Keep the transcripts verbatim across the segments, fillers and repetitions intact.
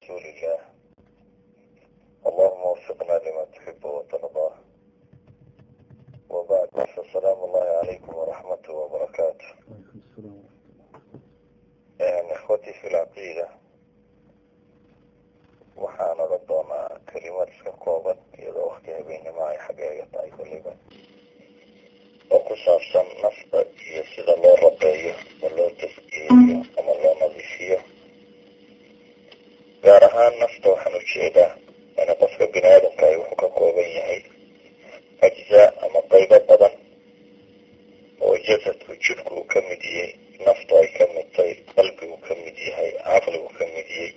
رسول الله اللهم وفقنا لما تحب وترضى وبعد فالسلام الله عليكم ورحمته وبركاته. يعني اخوتي في العقيدة waxaan oga doonaa kelimad iska kooban iyadoo waqti habeenimo ay xaggeega tahay kulliba oo ku saabsan nafta iyo sida loo rabeeyo ma loo taskiyeeyo ama loo nadiifiyo. gaar ahaan nafta waxaan ujeedaa in qofka bini aadamka ay wuxuu ka kooban yahay ajzaa ama qaybo badan oo jasadku jidhku uu ka mid yahay, naftu ay ka mid tahay, qalbigu ka mid yahay, caqligu ka mid yahay.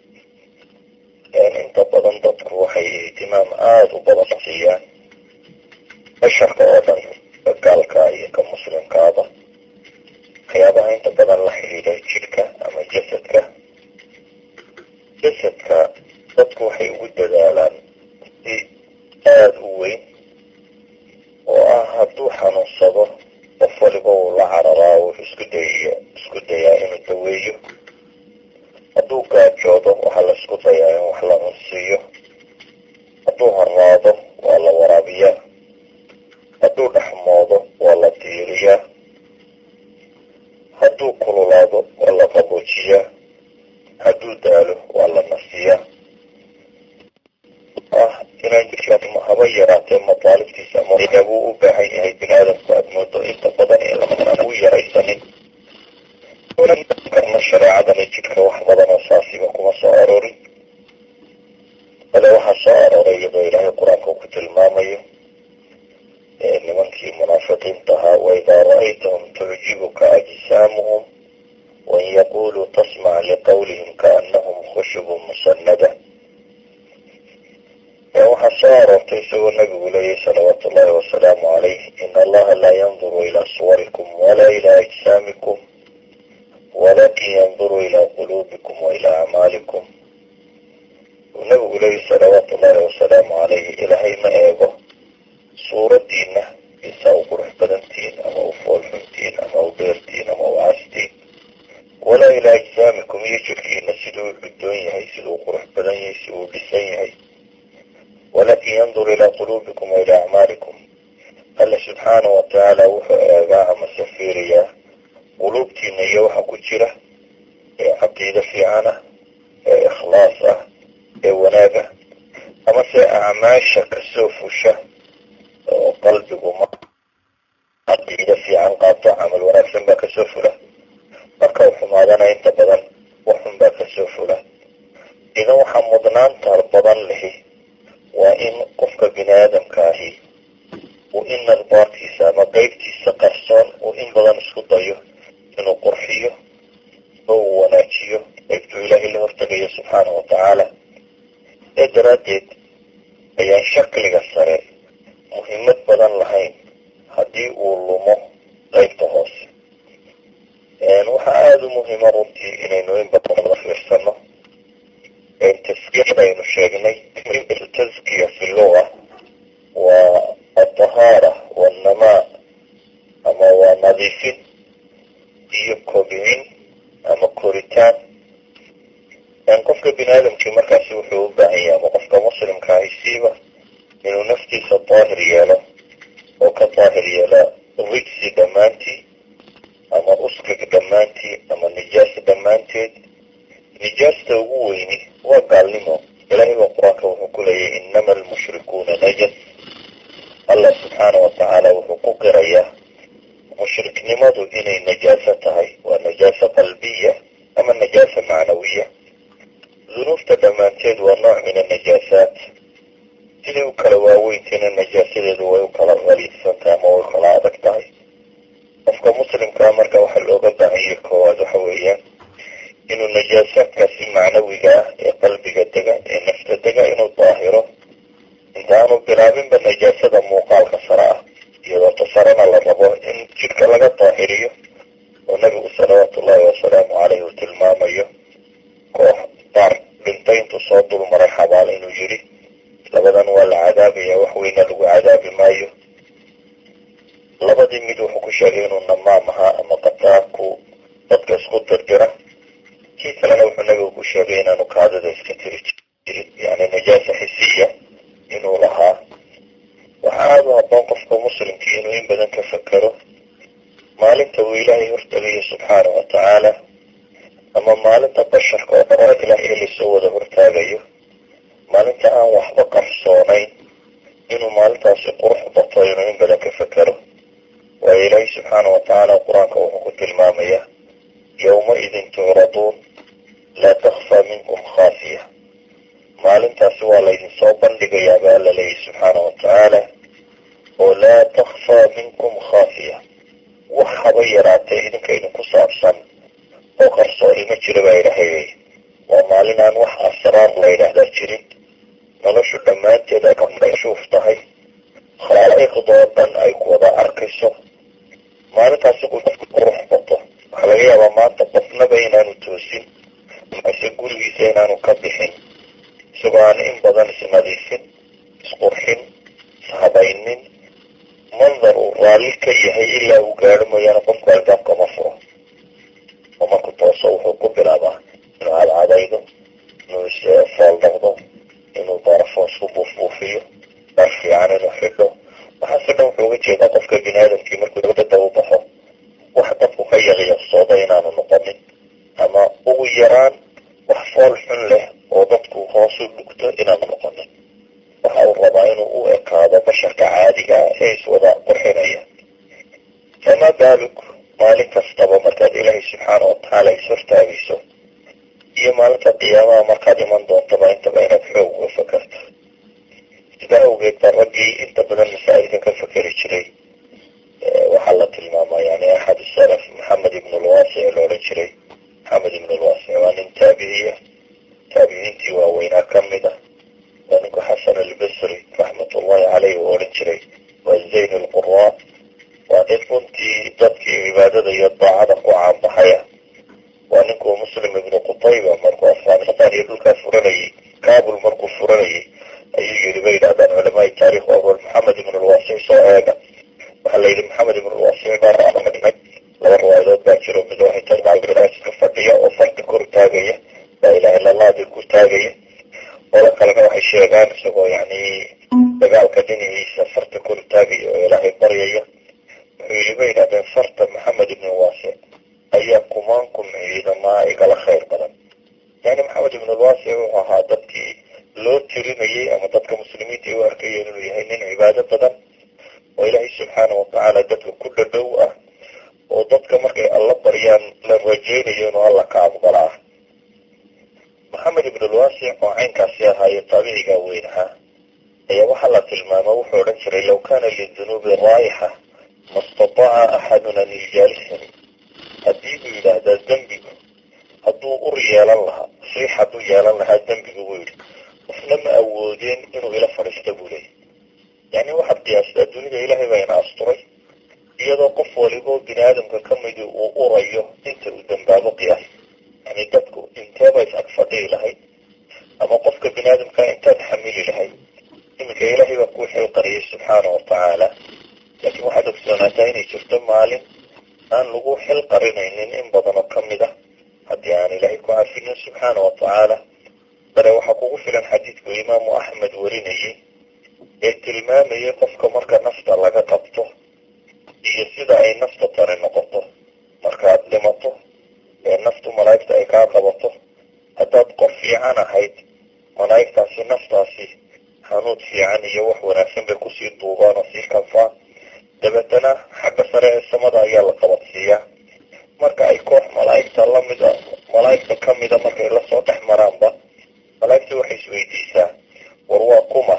inta badan dadku waxay ihtimaam aada u badan siiyaan basharka oo dhan, gaalka iyo ka muslimkaaba, waxyaabaha inta badan la xidhiidha jidhka ama jasadka. jasadka dadku waxay ugu dadaalaan si aada u weyn oo ah hadduu xanuunsado qof waliba uu la cararaa wuxuu isku dayayo isku dayaa inuu daweeyo. hadduu gaajoodo waxaa la isku dayaa in wax la cunsiiyo. hadduu haraado waa la waraabiyaa. hadduu dhexmoodo waa la diiriyaa. hadduu kululaado waa la qaboojiyaa. hadduu daalo waa la nasiyaa. ah inaan jirka haba yaraatee mataalibtiisa ama buu u baahan yahay bini aadamku aada moodo inta badan ee lamaan u yaraysanin. karna shareecadani jidhka wax badan oo saasiba kuma soo aroorin, bale waxaa soo arooray iyadoo ilaahay qur-aanka ku tilmaamayo nimankii munaafiqiinta ahaa waidaa ra-aytahum tucjibuka ajsaamuhum wain yaquluu tasmac liqawlihim kaanahum khushubun musanada. waxaa soo aroortay isagoo nabigu leeyahy salawaatu ullahi wasalaamu calayh ina allaha laa yanduru ilaa suwarikum walaa ilaa ajsaamikum walakin yanduru ilaa quluubikum wa ilaa acmaalikum. uu nabigu leeyahy salawaatu ullahi wasalaamu calayhi ilaahay ma eego suuraddiina isaa u qurux badantiin ama u foolxuntiin ama u dheertiin ama u castiin, walaa ilaa ajsaamikum iyo jirkiina siduu u cudoon yahay, siduu u qurux badan yahay, siduu u dhisan yahay. walakin yanduru ilaa quluubikum wa ilaa acmaalikum. alla subxaanahu watacaala wuxuu eegaa ama safiiriyaa quluubtiina iyo waxa ku jira ee caqiida fiican ah, ee ikhlaas ah, ee wanaag ah, ama se acmaasha kasoo fusha oo qalbigu ma caqiida fiican qaato camal wanaagsan baa kasoo fula. marka u xumaadana inta badan waxun baa kasoo fula. idan waxaa mudnaanta badan lihi waa in qofka bini aadamka ahi uu in nadbaartiisa ama qeybtiisa qarsoon uu in badan isku dayo inuu qurxiyo oo uu wanaajiyo qaybtuu ilaahay la hortegayo subxaanahu watacaala. ee daraaddeed ayaan shakliga sare muhiimad badan lahayn haddii uu lumo qaybta hoose. waxaa aada u muhiima runtii inaynu in badan la fiirsano. taskiyada aynu sheegnay taskiya fi luga waa altahaara waannamaa ama waa nadiifin iyo kobcin ama koritaan. qofka bini aadamkii markaasi wuxuu u baahan yahay ama qofka muslimka ahi siiba inuu naftiisa daahir yeelo oo ka daahir yeela rijsi dhammaantii ama uskag dhammaantii ama nijaasa dhammaanteed. nijaasta ugu weyni waa gaalnimo. ilaahay baa qur-aanka wuxuu ku leeyahay inama almushrikuuna najas. allah subxaana watacaala wuxuu ku qirayaa mushriknimadu inay najaaso tahay. waa najaasa qalbiya ama najaasa macnawiya. dunuubta dhammaanteed waa nooc min anajaasaat. siday u kala waaweyntiina najaasadeedu way u kala qaliidsantahay ama way kala adag tahay. qofka muslimkaa marka waxaa looga baahanya koowaad waxa weeyaan inuu najaasaadkaasi macnawiga ah ee qalbiga dega ee nafta dega inuu daahiro intaanu bilaabinba najaasada muuqaalka sare ah, iyadoo tasarana la rabo in jidhka laga daahiriyo oo nabigu salawaatu ullahi wasalaamu caleyh uu tilmaamayo koox daar dhintay intuu soo dulmaray xabaal inuu yidhi labadan waa la cadaabaya, wax weyna lagu cadaabi maayo. labadii mid wuxuu ku sheegay inuu namaam ahaa ama qataarku dadka isku dirdira. kii kalena wuxuu nabigu ku sheegay inaanu kaadida iska tiri inta aan waxba qarsoonayn inuu maalintaasi qurux bato inuu in badan ka fekero. waayo ilaahi subxaana watacaala qur-aanka wuxuu ku tilmaamaya yowmaidin tucraduun laa takfaa minkum khaafiya. maalintaasi waa laydin soo bandhigayaa ba alla leeyahy subxaana watacaala oo laa takfaa minkum khaafiya, wax haba yaraatee idinka idinku saabsan oo qarsooni ma jiro baa ilaahay. waa maalin aan wax asraar la yidhaahdaa jirin, noloshu dhammaanteed ay kashuuf tahay, khalaa'iqdoo dhan ay ku wada arkayso. maalintaasi qofku qurux bato. waxaa laga yaabaa maanta qofnaba inaanu toosin ase gurigiisa inaanu ka bixin isagoo aan in badan isnadiifin, isqurxin, ishabaynin, mandar uu raalli ka yahay ilaa uu gaadho mooyaane qofku albaabka ma furo. oo marku tooso wuxuu ku bilaabaa inuu cadcadaydo, inuu isfooldhaqdo, inuu barafoon isku buufbuufiyo, dhar fiican inuu xidho. waxaase dhan wuxuu uga jeedaa qofka bini aadamkii markuu dabadda u baxo wax dadku ka yaqyaqsooda inaanu noqonin, ama ugu yaraan wax fool xun leh oo dadku hoosu dhugto inaanu noqonin. waxa uu rabaa inuu u ekaado basharka caadiga ah ee iswada qurxinaya. famaa baaluk maalin kastaba markaad ilaahay subxaana watacaala is hortaagayso iyo maalinta qiyaamaha markaad iman doontaba intaba inaad xoog uga fakarto. sidaa awgeed baa raggii inta badan masaa'ilka ka fakeri jiray waxaa la tilmaamaa yani axad salaf maxamed ibn lwaasic la odhan jiray. maxamed ibn lwaasic waa nin taabiciya, taabiciintii waaweynaa ka mid ah. waa ninku xasan albasri raxmatullahi caleyh uu odhan jiray waa zayn alquraa. waa nin runtii dadkii cibaadada iyo daacada ku caanbaxaya. waa ninkuu muslim ibnu qutayba markuu afghanistan iyo dhulkaa furanayay, kabul markuu furanayay ayuu yidhi bay yidhahdaan culamaai taarikh awal maxamed ibn lwaasic soo eega. waxaa la yidhi maxamed ibn lwaasic baa raadinay. laba riwaayadood baa jiro, mid waxay tahay iska fadhiya oo farka kor taagaya, laa ilaha illa allah dib ku taagaya. ola kalena waxay sheegaan isagoo yani dagaalka dhinaciisa farta kor taagaya oo ilaahay baryaya. wuxuu yidhi bay yidhahdeen farta maxamed ibn lwaasic ayaa kumaan kun ciidamaa igala khayr badan. yani maxamed ibn lwaasic wuxuu ahaa dadkii loo tirinayay ama dadka muslimiinta ay u arkayeen inuu yahay nin cibaado badan oo ilaahay subxaana watacaala dadka ku dhadhow ah, oo dadka markay alla baryaan la rajaynayo inuu alla ka aqbala ah. maxamed ibn lwaasic oo caynkaasi ahaayo taabicigaa weyn ahaa ayaa waxaa la tilmaama wuxuu odhan jiray low kaana lidunuubi raa'ixa ma stataaca axadun an yujaalisani. haddii buu yidhaahdaa dembigu hadduu ur yeelan lahaa, riix hadduu yeelan lahaa dembigu buu yidhi qofna ma awoodeen inuu ila fadhiista buu leeyay. yani waxaad qiyaastaa dunida ilaahay baa ina asturay, iyadoo qof waliboo bini aadamka ka midi uu urayo inta uu dambaabo qiyaas. yani dadku inteeba is ag fadhihi lahayd ama qofka bini aadamka intaad xamili lahayd. iminka ilaahay baa kuu xilqariyay subxaana watacaala, laakiin waxaad ogsoonaataa inay jirto maalin aan lagu xil qarinaynin in badan oo ka mid ah haddii aan ilaahay ku cafinin subxaana watacaala. bale waxaa kugu filan xadiidku imaamu axmed warinayay ee tilmaamayay qofka marka nafta laga qabto iyo sida ay nafta tani noqoto markaad dhimato ee naftu malaa'igta ay kaa qabato. haddaad qof fiican ahayd, malaa'igtaasi naftaasi hanuud fiican iyo wax wanaagsan bay kusii duubaan oo sii kanfaan. dabeetana xagga sare ee samada ayaa la qabadsiiyaa. marka ay koox malaa'igta lamida malaa'igta ka mida markay lasoo dhex maraanba, malaa'igta waxay isweydiisaa war waa kuma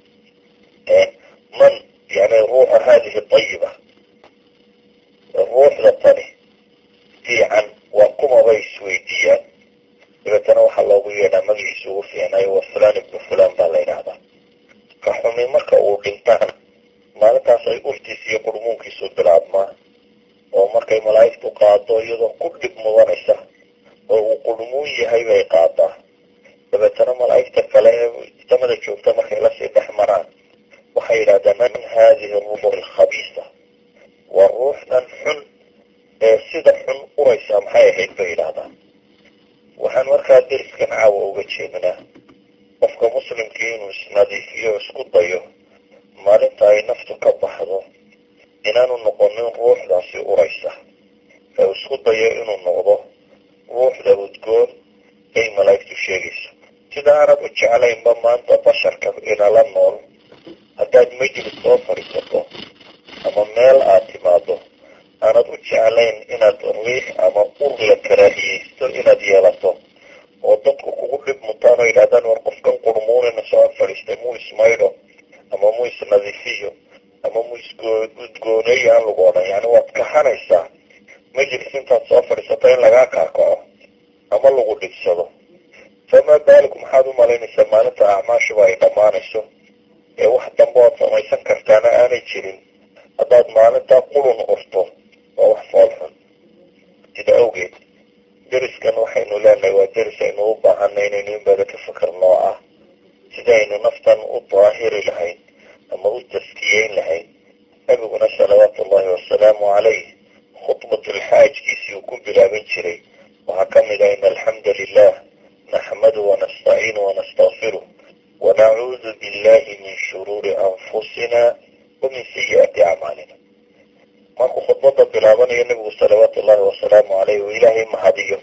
man yani ruuxa haadihi ayiba, ruuxda tani fiican waa kuma bay isweydiiyaan. dabeetana waxaa loogu yeedhaa magaciisa ugu fiicnayo waa fulaan ibnu fulaan baa la yidhaahdaa. ka xumi marka uu dhintaan maalintaas ay urtiisa iyo qurmuunkiisu bilaabmaa, oo markay malaa'igtu qaado iyadoo ku dhib mudanaysa oo uu qurmuun yahay bay qaadaa. dabeetana malaa'igta kale ee samada joogta markay lasii dhex maraan waxay yidhahdaan man haadihi ruux alkhabiisa, waa ruuxdan xun ee sida xun uraysaa maxay ahayd bay yidhahdaan. waxaan markaa deriskan caawa uga jeednaa qofka muslimkii inuu isnadiifiyo isku dayo maalinta ay naftu ka baxdo inaanu noqonin ruuxdaasi uraysa, ee isku dayo inuu noqdo ruuxda udgoon ay malaa'igtu sheegayso. sida aanad u jeclaynba maanta basharka inala nool haddaad majlis soo fadhiisato ama meel aad timaado aanad u jeclayn inaad riix ama ur la karaahiyeysto inaad yeelato oo dadku kugu dhib mutaano yidhahdaan war qofkan qurmuunina soo ag fadhiistay muu ismaydho ama muu isnadiifiyo ama muu isudgooneeyo aan lagu odhan yani waad kahanaysaa majlis intaad soo fadhiisato in lagaa kaakaco ama lagu dhigsado famaa baalik maxaad u malaynaysaa maalinta acmaashuba ay dhammaanayso ee wax dambe ood samaysan kartaana aanay jirin haddaad maalintaa qulun urto waa wax foolxun sida awgeed deriskan waxaynu leenahay waa deris aynu u baahanay inaynu in badan ka fakarnoo ah sidaynu naftan u daahiri lahayn ama u taskiyeyn lahayn nabiguna salawaatu ullahi wasalaamu calayh khudbatulxaajkiisii uu ku bilaaban jiray waxaa ka mid ah in alxamda lilah naxmadu wanastaciinu wanastakfiruh wanacuudu billahi min shuruuri anfusina wamin sayi'aati acmaalina markuu khudbada bilaabanayo nabigu salawaatu ullahi wasalaamu caleyh oo ilaahay mahadiyo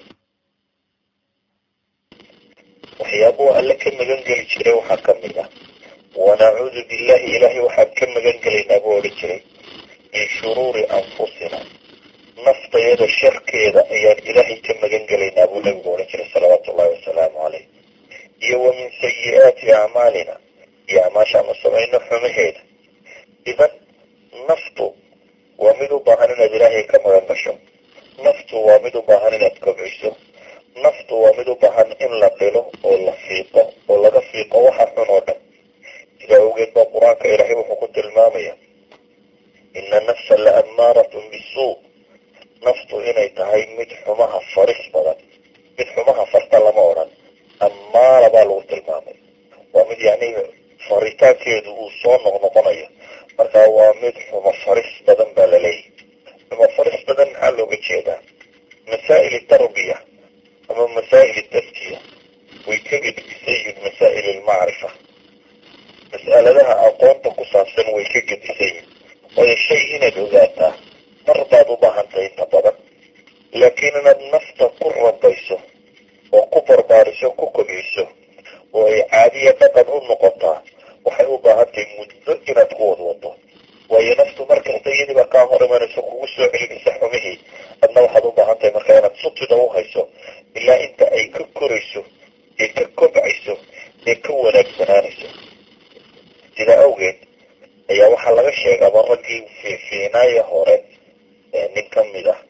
waxyaabuhu alle ka magan geli jiray waxaa ka mid ah wanacuudu billahi ilaahay waxaan ka magan gelaynaa buu odhan jiray min shuruuri anfusina naftayada sharkeeda ayaan ilaahay ka magan gelaynaa buu nabigu odhan jiray salawaatu ullahi wasalaamu caleyh iyo wa min sayi'aati acmaalina iyo acmaashaanu samayno xumaheeda idan naftu waa mid u baahan inaad ilaahay ka magan gasho naftu waa mid u baahan inaad kobciso naftu waa mid u baahan in la dhilo oo la fiiqo oo laga fiiqo waxa xun oo dhan sidaa awgeed baa qur-aanka ilaahay wuxuu ku tilmaamaya ina nafsa la ammaaratun bisuu naftu inay tahay mid xumaha faris badan mid xumaha farta lama odhan ammaara baa lagu tilmaamay waa mid yacni faritaankeedu uu soo noqnoqonayo markaa waa mid xumo faris badan baa laleeyahy xumo faris badan maxaa looga jeedaa masaa'il tarbiya ama masaa'il taskiya way ka gedisan yihiin masaa'il almacrifa mas'aladaha aqoonta ku saabsan way ka gedisan yihiin waayo shay inaad ogaataa mar baad u baahantahay inta badan laakiin inaad nafta ku rabayso oo ku barbaariso ku kobciso oo ay caadiya dhaqan u noqotaa waxay u baahantahay muddo inaad ku wadwado waayo naftu markasta iyadiiba kaa hor imanayso kugu soo celinaysa xumihii adna waxaad u baahan tahay markaa inaad sutida u hayso ilaa inta ay ka korayso ee ka kobcayso ee ka wanaagsanaanayso sidaa awgeed ayaa waxaa laga sheegaba raggii fiifiinaaya hore nin ka mid ah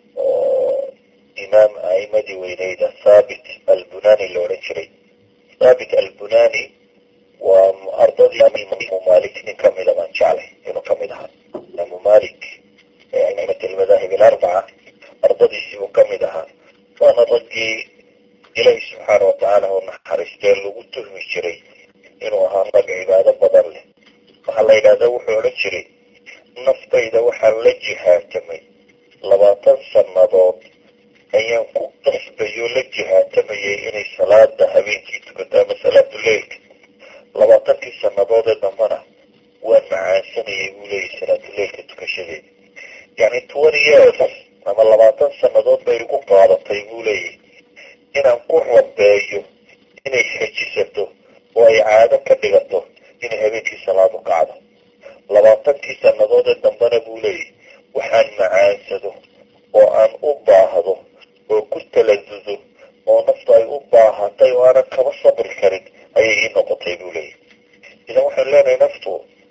oo imaam a'imadii weyneyda thaabit albunani la odhan jiray thaabit albunani waa ardadii imaamu malik nin ka mida baan jeclay inuu ka mid ahaa imaamu malik aimat almadaahib alarbaca ardadiisiibuu ka mid ahaa waana raggii ilaahi subxaana watacaala oo naxariistee lagu tuhmi jiray inuu ahaa rag cibaado badan leh waxaa la yidhahdaa wuxuu odhan jiray naftayda waxaan la jihaatamay labaatan sannadood ayaan ku qasbayo la jihaatamayay inay salaada habeenkii tukato ama salaatuleylka labaatankii sannadoodee dambana waan macaansanayay buu leeyahy salaatuleylka tukashadeeda yacni twenty years ama labaatan sannadood bay igu qaadatay buu leeyahy inaan ku rabeeyo inay xejisato oo ay caado ka dhigato inay habeenkii salaadu kacdo labaatankii sannadoodee dambena buu leeyahy waxaan macaansado oo aan u baahdo oo ku taladudo oo naftu ay u baahatay oo aanan kaba sabri karin ayay ii noqotay buu leeyahy idan waxaan leenahay naftu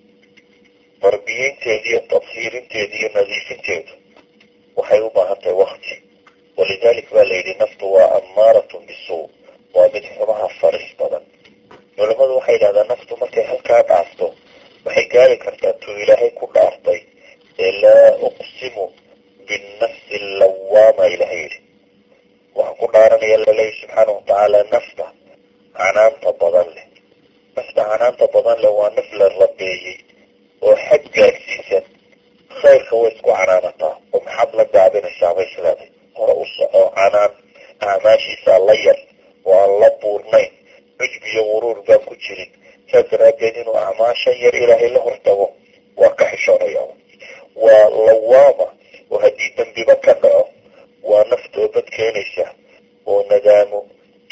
tarbiyeynteeda iyo tadhiirinteeda iyo nadiifinteedu waxay u baahan tahay wakti walidalik baa layidhi naftu waa ammaaratun bisuu waa mid xumaha faris badan culamadu waxay yidhahdaa naftu markay halkaa dhaafto waxay gaari kartaa tuu ilaahay ku dhaartay ee laa uqsimu binnafsi allawaama ilahay yidhi waxaan ku dhaaranaya laleeyahy subxaana watacaala nafta canaanta badan leh nafta canaanta badan leh waa naf la rabeeyey oo xag gaarsiisan khayrka way isku canaanataa oo maxaad la gaabinaysaa bay isleeday hore u soco canaan acmaashiisaa la yar oo aan la buurnayn cujb iyo wuruur baan ku jirin saas daraaddeed inuu acmaashan yar ilaahay la hortago waa ka xishoonaya waa lawaama oo haddii dambiba ka dhaco waa naf toobad keenaysa oo nadaamo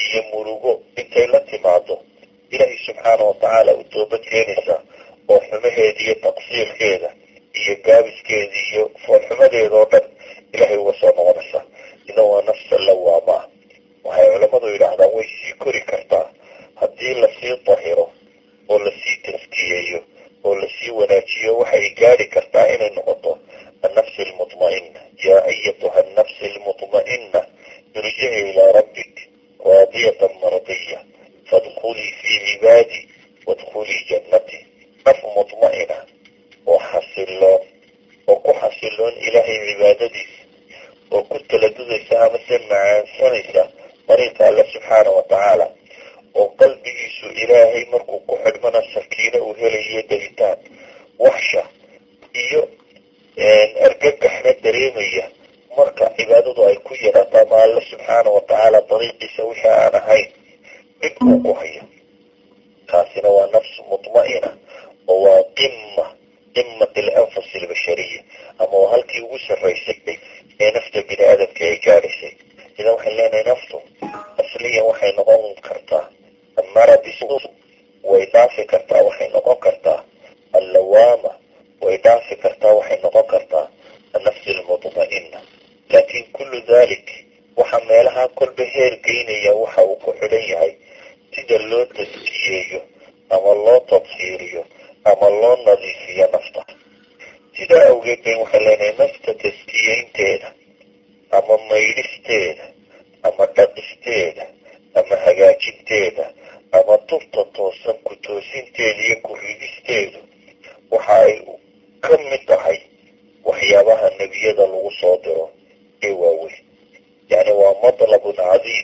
iyo murugo intay la timaado ilaahay subxaana watacaala u toobad keenaysaa oo xumaheeda iyo taqsiirkeeda iyo gaabiskeeda iyo foolxumadeeda oo dhan ilaahay uga soo noqonaysaa. idan waa nafsa lawaamaa. waxay culammadu yidhaahdaan way sii kori kartaa haddii lasii dahiro oo lasii taskiyeeyo oo lasii wanaajiyo. waxay gaari kartaa inay noqoto annafsi almutma'ina. yaa ayatuha annafsi almutma'ina irjici ilaa rabbik raadiyatan mardiya fadkulii fii cibaadii wadkulii jannati. naf mutma'ina oo xasiloon oo ku xasiloon ilaahay cibaadadiisa oo ku taladudaysa amase macaansanaysa dariiqa alle subxaana watacaala oo qalbigiisu ilaahay markuu ku xidhmana sakiino uu helayo delitaan waxsha iyo argagaxna dareemaya marka cibaadadu ay ku yaraato ama alle subxaana watacaala dariiqiisa wixii aan ahayn dhib uu ku hayo. taasina waa nafsu mutma'ina oo waa qima qimat alanfusi albashariya ama waa halkii ugu sarraysay ee nafta bini aadamka ay gaadhaysay. idan waxay leenahay naftu asliyan waxay noqon kartaa amara bisu, way dhaafi kartaa waxay noqon kartaa allawaama, way dhaafi kartaa waxay noqon kartaa annafsi almutma'ina. laakiin kullu dalik waxa meelaha kolba heer geynaya waxa uu ku xidhan yahay sida loo taskiyeeyo ama loo tadhiiriyo ama loo nadiifiyo nafta. sidaa awgeed bay waxay leenahay nafta taskiyeynteeda ama maydhisteeda ama dhaqisteeda ama hagaajinteeda ama tubta toosan ku toosinteeda iyo ku ridisteedu waxa ay ka mid tahay waxyaabaha nebiyada lagu soo diro ee waaweyn. yani waa matlabun cadiim.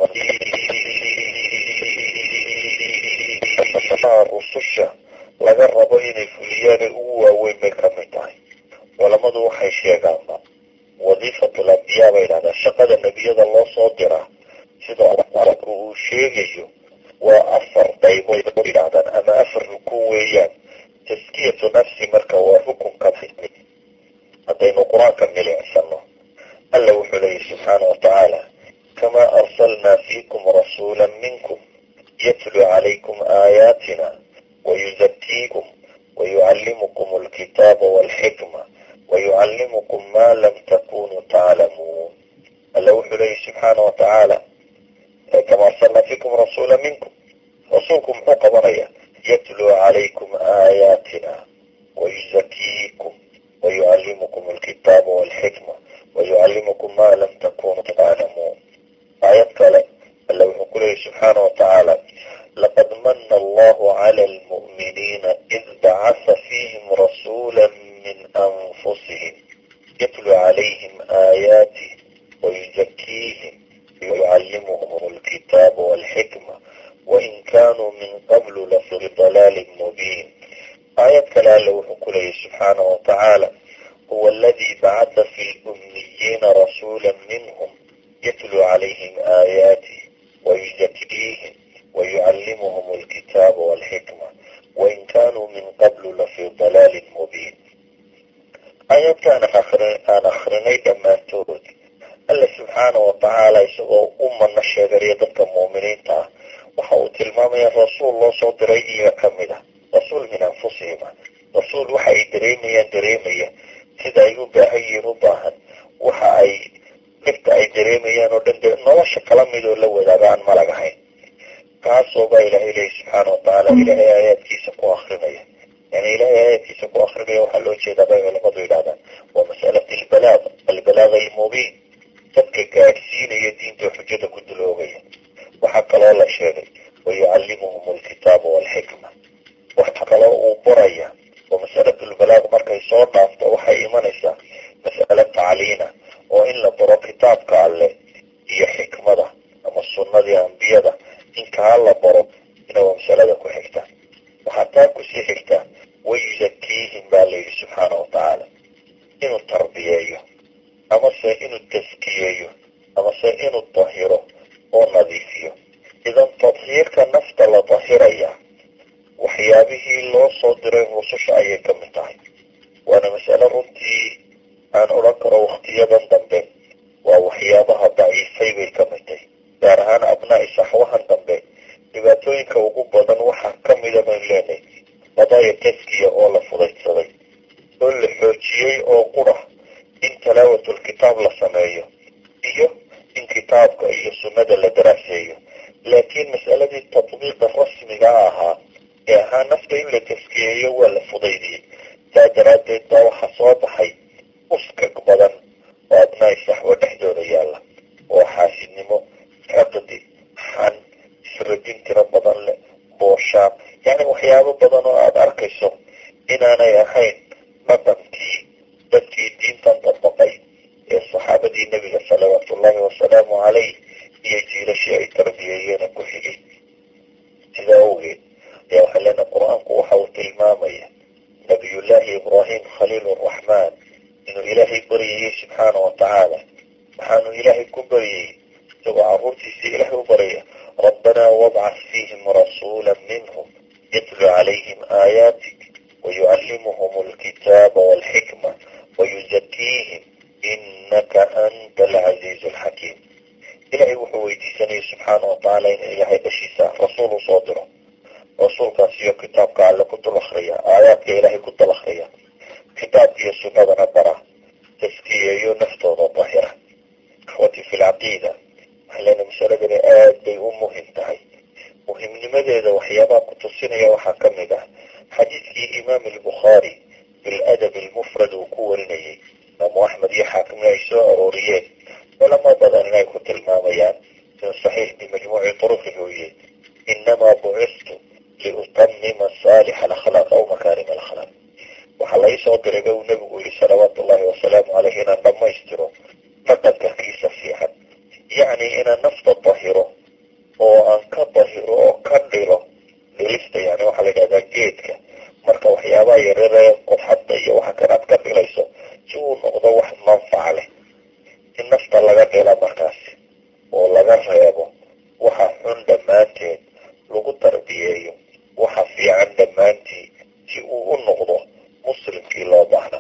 rususha laga rabo inay fuliyaane ugu waaweyn bay ka mid tahay. culammadu waxay sheegaanba wadiifatul ambiyaa bay yidhahdaan shaqada nebiyada loo soo diraa sida qur'aanku uu sheegayo waa afar qaybood bay yidhahdaan ama afar rukun weeyaan. taskiyatu nafsi marka waa rukun ka mid. haddaynu qur-aanka milicsano alla wuxuu leeyahy subxaana watacaala kamaa arsalnaa fiikum rasuula minkum yatlu calaykum aayaatina wayuzakiikum wayucallimukum alkitaaba walxikma wayucallimukum maa lam takunuu taclamuun. alla wuxuu leeyahy subxaana watacaala kamaa arsalnaa fiikum rasuula minkum. rasuulku muxuu qabanaya? yatluu calaykum aayaatina wayuzakiikum wayucallimukum alkitaaba walxikma wayucallimukum maa lam takunuu taclamuun. aayad kale alla wuxuu ku leeyahy subxaana watacaala laqad mana allahu cala almu'miniina id bacasa fiihim rasuula min anfusihim yatlu calayhim aayaatih wayuzakiihim wayucallimuhum alkitaaba walxikma wain kaanuu min qablu lafii dalaalin mubiin. aayad kale alla wuxuu ku leeyahy subxaana watacaala huwa aladii bacasa fi lummiyiina rasuula minhum yatlu calayhim aayaatih wayuzakiihim wayucallimuhum alkitaaba walxikma wain kaanuu min qablu lafii dalaalin mubiin. aayadkaan aan akrinay dhammaantood alla subxaana watacaala isagoo u mana sheegaya dadka mu'miniinta ah waxa uu tilmaamaya rasuul loo soo diray iyaga ka mid ah. rasuul min anfusihim, rasuul waxa ay dareemayaan dareemaya sida ay u baahan yihiin u baahan waxa ay dhibta ay dareemayaan oo dhan dee nolosha kala mid oo la wadaaga aan malag ahayn. kaasoo baa ilaahay leeyahy subxaana watacaala ilaahay aayaadkiisa ku akrinaya. yani ilaahay aayaadkiisa ku akrinaya waxaa loo jeedaa bay culamadu yidhahdaan waa masalati albalaag albalaag almubiin. dadka gaadhsiinaya diinta xujada ku duloogaya. waxaa kaloo la sheegay wayucallimuhum alkitaaba walxikma. waxa kaloo uu baraya oo masalatulbalaag markay soo dhaafto waxay imanaysaa mas'ala tacliina oo in la baro kitaabka alle iyo xikmada ama sunnadii ambiyada in kaa la baro ina waa masalada ku xigta. waxaa taa kusii xigta wayuzakiihim baa layidhi subxaana watacaala inuu tarbiyeeyo amase inuu taskiyeeyo amase inuu dahiro oo nadiifiyo. idan tadhiirka nafta la dahiraya waxyaabihii loo soo diray rususha ayay ka mid tahay. waana mas'alo runtii aan odhan karo wakhtiyadan dambe waa waxyaabaha daciifay bay ka mid tahay. gaar ahaan abnaa'i saxaaba dhibaatooyinka ugu badan waxaa ka mida baynu leenahay qadaaya taskiya oo la fudaydsaday oo la xoojiyey oo qura in talaawatul kitaab la sameeyo iyo in kitaabka iyo sunnada la daraaseeyo, laakiin mas'aladii tatbiiqa rasmiga ahaa ee ahaa nafta in la taskiyeeyo waa la fudaydiyey. saa daraaddeed baa waxaa soo baxay uskag badan oo abnaai saxwo dhexdooda yaalla oo xaasidnimo, xaqdi, xan, isradin tiro badan leh, booshaaq, yacni waxyaabo badan oo aada arkayso inaanay ahayn dhaqankii dadkii diintan dabaqay ee saxaabadii nebiga salawaatullaahi wasalaamu calayh iyo jiilashii ay tarbiyeeyeena ku xigay. sidaa awgeed ayaa waxay leenahay qur-aanku waxa uu tilmaamaya nabiyullaahi ibraahim khaliiluraxmaan inuu ilaahay baryayey subxaana wa tacaala. waxaanu ilaahay ku baryayey isagoo carruurtiisii ilaahay u baryaya rabbanaa wabcas fiihim rasuula minhum yatlu calayhim aayaatik wayucallimuhum alkitaaba walxikma wayuzakiihim inaka anta alcaziizu alxakiim. ilaahay wuxuu weydiisanayay subxaana wa tacaala in ilaahay dhashiisa rasuul u soo diro, rasuulkaas iyo kitaabka alle ku dul akhriya, aayaadka ilaahay ku dul akhriya, kitaabka iyo sunnadana bara, taskiyeeyo naftooda daahira. akhwati fi lcaqiida waxay leenahay masaladani aad bay u muhim tahay. muhimnimadeeda waxyaabaha ku tusinaya waxaa ka mid ah xadiidkii imaam albukhaari biladab almufrad uu ku warinayay, imaamu axmed iyo xaakimna ay soo arooriyeen, culamo badan inay ku tilmaamayaan in saxiix bimajmuuci turuqihi uu yahay inamaa bucistu liutamima saalix alakhlaaq aw makaarim alakhlaaq. waxaa la iisoo diray ba uu nebigu yihi salawaatu ullaahi wasalaamu caleyh inaan dhammaystiro dhaqanka kiisa fiican, yacni inaan nafta dahiro oo aan ka dahiro oo ka dhilo dhilista, yani waxaa la yidhahdaa geedka marka waxyaabaha yarare qodxadda iyo waxa kan aad ka dhilayso si uu noqdo wax manfaca leh. in nafta laga dhila markaasi oo laga reebo waxa xun dhammaanteed, lagu tarbiyeeyo waxa fiican dhammaantii si uu u noqdo muslimkii loo baahna.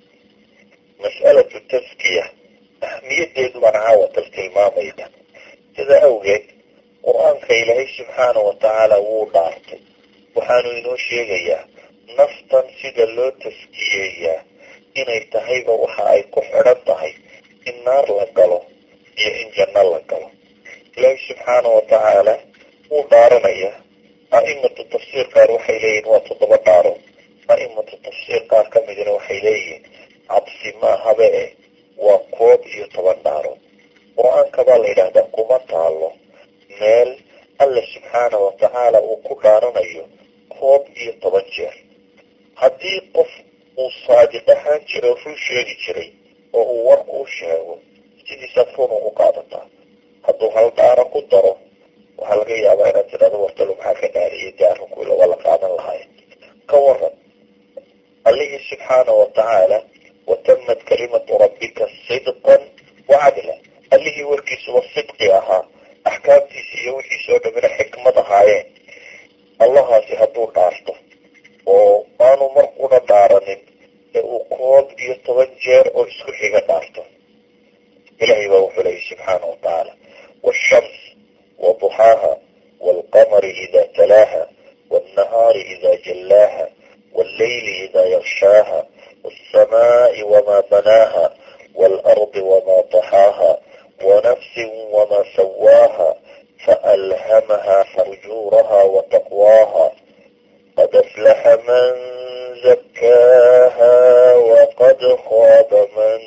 mas'alatu taskiya ahmiyadeedu baan caawatal tilmaamaya. sidaa awgeed qur-aanka ilaahay subxaana wa tacaala wuu dhaartay, waxaanu inoo sheegayaa naftan sida loo taskiyeeyaa inay tahayba waxa ay ku xidhan tahay in naar la galo iyo in janno la galo. ilaahay subxaana wa tacaala wuu dhaaranayaa. a'imatu tafsiir qaar waxay leeyihin waa toddoba dhaaro, a'imatu tafsiir qaar ka midina waxay leeyihiin cabsi maahabe eh waa koob iyo toban dhaaro. qur-aanka baa la yidhaahdaa kuma taalo meel alla subxaana wa tacaala uu ku dhaaranayo koob iyo toban jeer. haddii qof uu saadiq ahaan jiro run sheegi jiray oo uu war kuu sheego sidiisaad run ugu qaadataa. hadduu hal dhaaro ku daro waxaa laga yaabaa inaad tidhahdo wartalo maxaa ka dhaariyay dee arrinku ila waa la qaadan lahay. ka waran allihii subxaana wa tacaala watamad kalimatu rabbika sidqan wacadla, allihii warkiisuba sidqi ahaa, axkaamtiisi iyo wixiisoo dhamina xikmad ahaayeen. allahaasi hadduu dhaarto oo aanu mar kuna dhaaranin ee uu koob iyo toban jeer oo isku xiga dhaarto, ilaahay baa wuxuu leeyay subxaana wa tacaala washams waduxaaha waalqamari idaa talaaha waalnahaari idaa jallaaha walleyli idaa yakshaaha waalsamaa'i wamaa banaaha waalardi wamaa taxaaha wanafsin wamaa sawaaha faalhamaha fujuraha wataqwaaha qad aflaxa man zakkaaha waqad khaaba man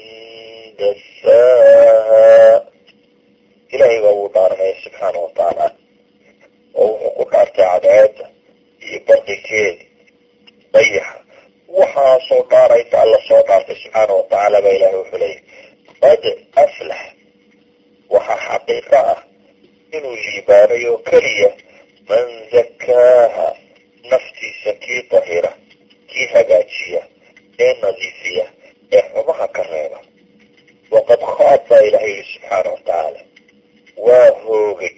dasaaha. ilaahay baa wuu dhaaranaya subxaana wa tacaala oo wuxuu ku dhaartay cadceedda iyo barqikeeda, dayaxa, waxaasoo dhaarayta alla soo dhaartay subxaana wa tacaala baa ilaahay wuxuu leeyahy qad aflax. waxaa xaqiiqo ah inuu liibaanay oo keliya man zakkaaha, naftiisa kii dahira, kii hagaajiya, ee nadiifiya, ee xumaha ka reeba. waqad khaab baa ilaahay yihi subxaana wa tacaala waa hoogay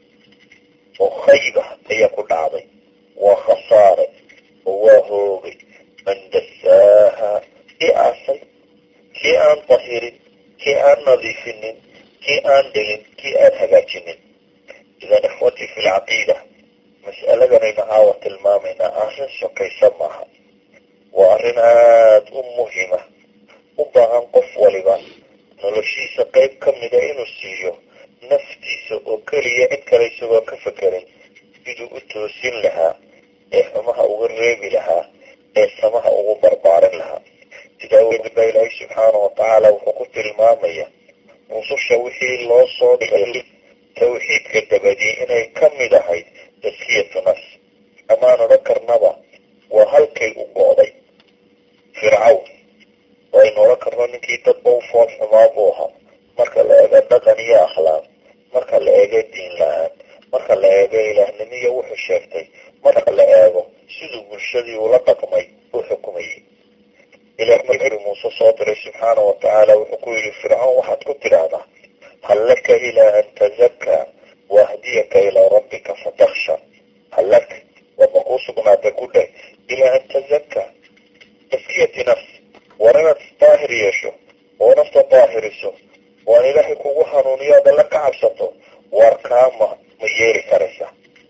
oo khayba ayaa ku dhacday, waa khasaare oo waa hoogay man dasaaha, kii aasay, kii aan dahirin, kii aan nadiifinin, kii aan dhigin, kii aan hagaajinin. idan ikhwatii fi lcaqiida mas'aladanaynu caawa tilmaamaynaa arrin sokaysa maaha. waa arrin aada u muhima, u baahan qof waliba noloshiisa qayb ka mida inuu siiyo naftiisa oo keliya cid kale isagoo ka fekerin siduu u toosin lahaa, ee xumaha uga reebi lahaa, ee samaha ugu barbaarin lahaa. sidaa awgeed baa ilaahay subxaana watacaala wuxuu ku tilmaamaya rususha wixii loo soo dhigay tawxiidka dabadii inay ka mid ahayd taskiyatu nafs. amaan odhan karnaba waa halkay u go'day fircawn, oo aynu odhan karno ninkii dadba u fool xumaa buu ahaa marka la eego dhaqan iyo akhlaaq, marka la eego diin la-aan, marka la eego ilaahnimiya wuxuu sheegtay, marka la eego siduu bulshadii ula dhaqmay u xukumayay. ilaah markii muuse soo diray subxaana watacaala wuxuu ku yidhi fircawn waxaad ku tidhaahdaa hal laka ilaa an tazakkaa waahdiyaka ilaa rabbika fatakhsha. hal lak wama kuu sugnaatay ku dheh ilaa an tazakkaa taskiyati nafs, war inaad daahir yeesho oo nafta daahiriso, waan ilaahay kugu hanuuniyo ad alla ka cabsato, waar kaama ma yeeli karaysa.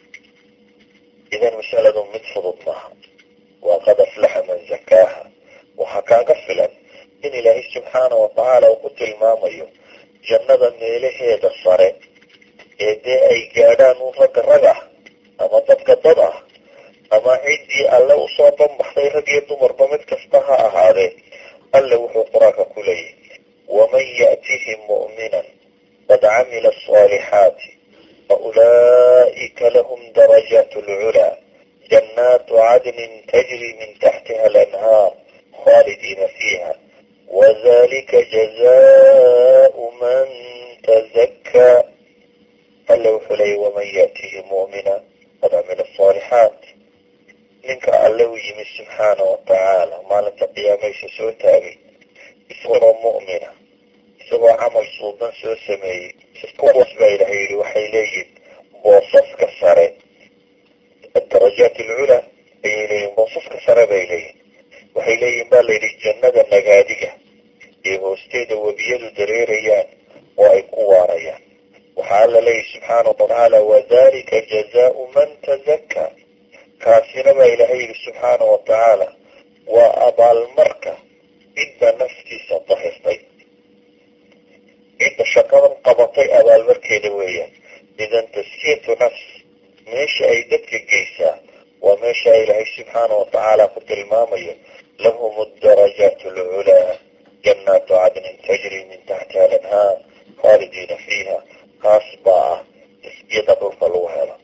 idan masaladu mid fudud maaha. waa qad aflaxa man zakaaha. waxaa kaaga filan in ilaahay subxaana watacaala uu ku tilmaamayo jannada meelaheeda sare ee dee ay gaadhaan un ragga rag ah ama dadka dad ah ama ciddii alle usoo banbaxday rag iyo dumarba mid kasta ha ahaadee. alle wuxuu qur-aanka ku leeyahy waman ya'tihim mu'minan qad camila asaalixaati fa ulaa'ika lahum darajaat alculaa jannaatu cadnin tajri min taxtiha alanhaar khaalidiina fiiha wadalika jazaau man tazakkaa. alle wuxuu leeyay waman ya'tihi mu'mina qad camila asaalixaat. ninka alle u yimi subxaana watacaala maalinta qiyaamaysa soo taagay isagoo mu'mina, isagoo camal suuban soo sameeyey, kuwaas baa ilahay yidhi waxay leeyihin boosaska sare, adarajaat alculaa ayay leeyihin, boosaska sare bay leeyihin. waxay leeyihin baa layidhi jannada nagaadiga ee hoosteeda webiyadu dareerayaan oo ay ku waarayaan. waxaa alla leeyahy subxaana watacaala wadalika jazaau man tazakkaa. kaasina baa ilaahay yidhi subxaana watacaala waa abaalmarka cidda naftiisa dahirtay, cidda shaqadan qabatay abaalmarkeeda weeyaan. idan taskiyatu nafs meesha ay dadka geysaa waa meesha ilaahay subxaana watacaala ku tilmaamayo lahum adarajaat alculaa jannaatu cadnin tajri min taxtiha alanhaar khaalidiina fiiha. kaas baa ah taskiyada dhulka lagu helo.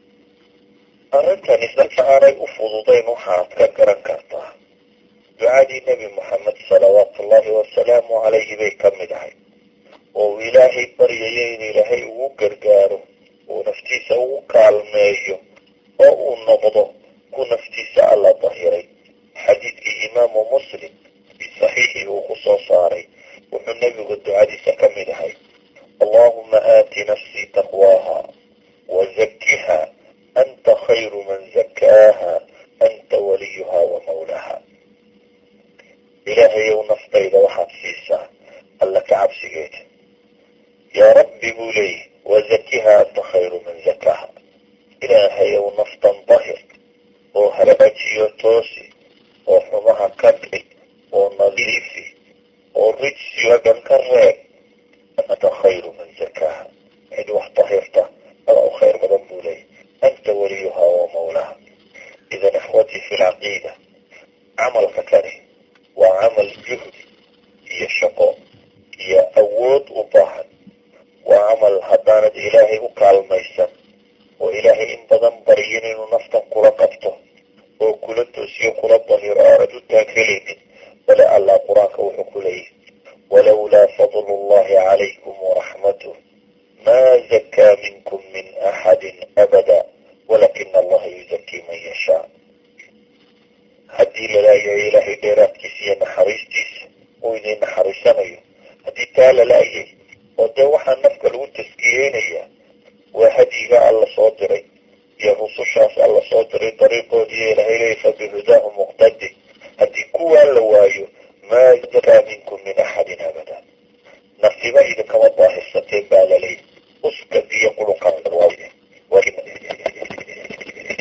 arrintani dadka aanay u fududayn waxaad ka garan kartaa ducadii nebi moxamed salawaatu ullaahi wasalaamu calayhi bay ka mid ahay, oo uu ilaahay baryayo in ilaahay ugu gargaaro, uu naftiisa ugu kaalmeeyo, oo uu noqdo ku naftiisa alla dahiray. xadiidkii imaamu muslim bisaxiixi uu ku soo saaray wuxuu nebigu ducadiisa ka mid ahay allaahuma aati nafsii taqwaaha wazakkiha anta khayru man zakkaaha anta waliyuhaa wa mawlaha. ilaahayow naftayda waxaad siisaa alla ka cabsigeeda. yaa rabbi buu leeyahy wazakkiha anta khayru man zakkaaha. ilaahayow naftan dahir oo hagaajiyo toosi oo xumaha ka dhig oo nadiifi oo rijsiga dhan ka reeb. anta khayru man zakkaaha. cid wax dahirta ada u khayr badan buu leeyahy. anta waliyuhaa wa mawlaha. idan ikhwatii fi lcaqiida camalka kani waa camal juhdi iyo shaqo iyo awood u baahan. waa camal haddaanad ilaahay u kaalmaysan oo ilaahay in badan baryin inuu naftan kula qabto oo kula toosiyo kula dahiro aanad u taaghelaynin. bale allah qur-aanka wuxuu ku leeyahy walowlaa fadlu llahi calaykum waraxmatuh maa zakkaa minkum min axadin abada walakina allaha yuzakii man yashaa. haddii lalaayahay ilaahay dheeraadkiisa iyo naxariistiisa uu idin naxariisanayo, haddii taa lalaayay oo dee waxaa nafka lagu taskiyeynayaa waa hadyiga alla soo diray iyo rusushaas alla soo diray dariiqoodiiyo ilaahay leeyahy fabihudaahu muqtadi. haddii kuwaa la waayo maa zakaa minkum min axadin abada. nasiba idinkama daahirsateen baa laleeyahy uskad iyo qulunkan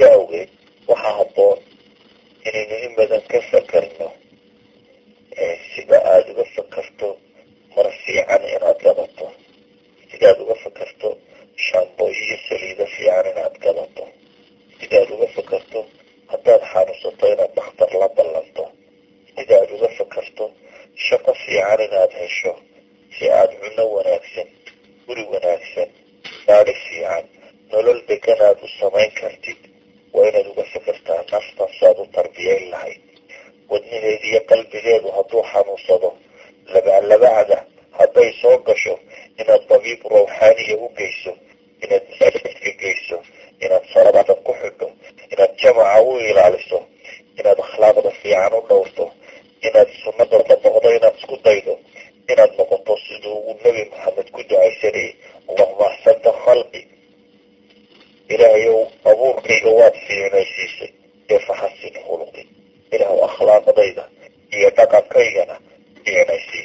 sidaa awgeed waxaa habboon inaynu in badan ka fakarno sida aada uga fakarto mar fiican inaad gadato, sidaad uga fakarto shambo iyo saliido fiican inaad gadato, sidaad uga fakarto haddaad xanuunsato inaad dhakhtar la ballanto, sidaad uga fakarto shaqo fiican inaad hesho, si aada cunno wanaagsan, guri wanaagsan, gaari fiican, nolol degan aad u samayn kartid. waa inaad uga fakartaa naftan saad u tarbiyayn lahayd. wadnaheeda iyo qalbigeedu hadduu xanuunsado, labaclabacda hadday soo gasho, inaad dabiib rawxaaniya u geyso, inaad masaajidka geyso, inaad salaada ku xidho, inaad jamaca u ilaaliso, inaad akhlaaqda fiican u dhowrto, inaad sunnada dabaqdo, inaad isku daydo inaad noqoto siduu uu nebi maxamed ku ducaysanayay, allahuma axsanta khalqi, ilaahayow abuurkayga waad fiicnaysiisay ee faxasin khuluqi, ilaahw akhlaaqdayda iyo dhaqankaygana fiicnaysii.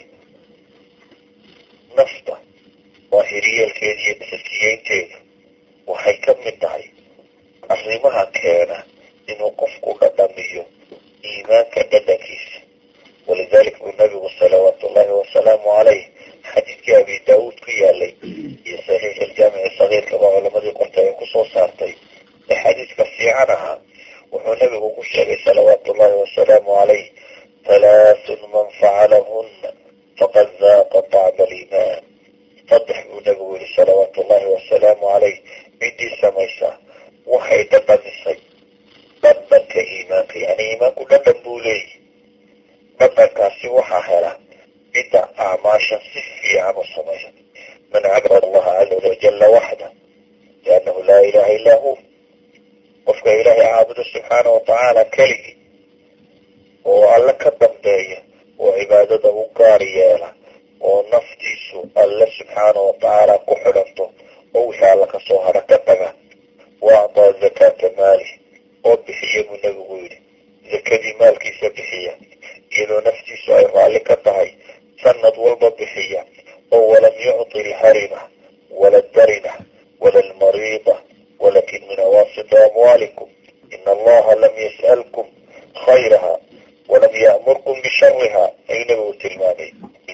nafta daahiriyeelkeeda iyo taskiyeynteeda waxay ka mid tahay arrimaha keena inuu qofku dhadhamiyo iimaanka dhadhankiisa. walidaalika buu nabigu salawaatu ullaahi wasalaamu caleyh xadiidkii abi daawuud ku yaalay iyo saxiix iljaamici sagiirkaba culamadii qorta ay kusoo saartay ee xadiidka fiican ahaa, wuxuu nabigu ku sheegay salawaatu ullaahi wasalaamu caleyh, halaathun man facalahunna faqad daaqa tacma aliimaan. saddex buu nabigu yihi salawaatu ullaahi wasalaamu caleyh, ciddii samaysa waxay dhadhamisay dhadhanka iimaanka. yani iimaanku dhadhan buu leeyahy. dhadhankaasi waxaa hela cidda acmaashan si fiican u samaysa. man cabada allaha caza wajalla waxda liannahu laa ilaha illaa hu, qofka ilaahay caabudo subxaana watacaala keligii oo alle ka dambeeya oo cibaadada u gaar yeela oo naftiisu alle subxaana watacaala ku xidhanto oo wixii alla kasoo hara ka taga, wa acdaa zakaata maalih, oo bixiya buu nabigu yidhi zakadii maalkiisa bixiya iyadoo naftiisu ay raalli ka tahay, sanad walba bixiya, oo walam yucطi alharima wala darina wala almariida walakin min awaasita amwaalikum ina allaha lam yas'alkum khayraha walam ya'murkum bishariha, ayuu nabigu tilmaamay.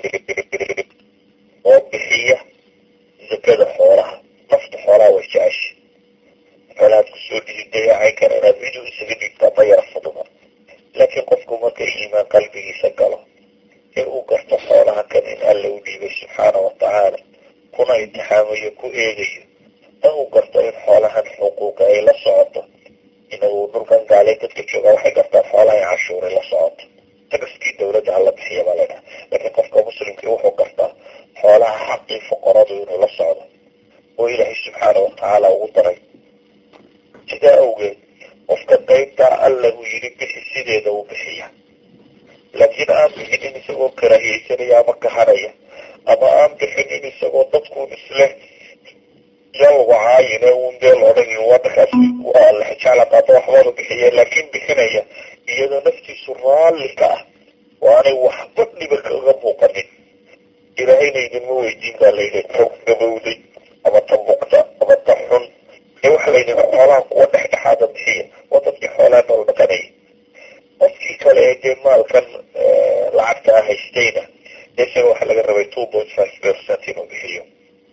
oo bixiya zakada xoolaha. nafta xoolaha way jecesha, xoolahaad kusoo dhiidayacay kara inaad cidu isaga dhigtaa ma yara fuduma. laakiin qofku marka iimaan qalbigiisa galo ee uu garto xoolaha kan in alle u dhiibay subxaana watacaala, kuna imtixaamayo ku eegayo, ee uu garto in xoolahan xuquuqa ay la socoto. inagu dhulkan gaalay dadka jooga waxay gartaan xoolaha in cashuuray la socoto, tagaskii dawladda hala bixiya baa laydhaha. laakiin qofka muslimkii wuxuu gartaa xoolaha xaqii fuqaradu inuu la socdo oo ilaahay subxaana watacaala ugu daray. sidaa awgeed qofka qaybtaa alla uu yidhi bixi sideeda uu bixiya, laakiin aan bixinin isagoo karaahiyeysanaya ama kahanaya, ama aan bixinin isagoo dadkuun isle yalwacaayine uun dee loodhan wadankaas waa la xijacla qaato waxbaanu bixiya, laakiin bixinaya iyadoo naftiisu raalli ka ah oo aanay waxba dhiba kaga muuqanin. ilaahayna idinma weydiin baa layidhi ta gabowday ama ta muqda ama ta xun, ee waxa layidhi xoolaha kuwa dhexdhexaada bixiya, waa dadkii xoolaha nool dhaqanaya. qofkii kale ee dee maalkan lacagtaa haystayna isaga waxa laga rabay two point five percent inuu bixiyo.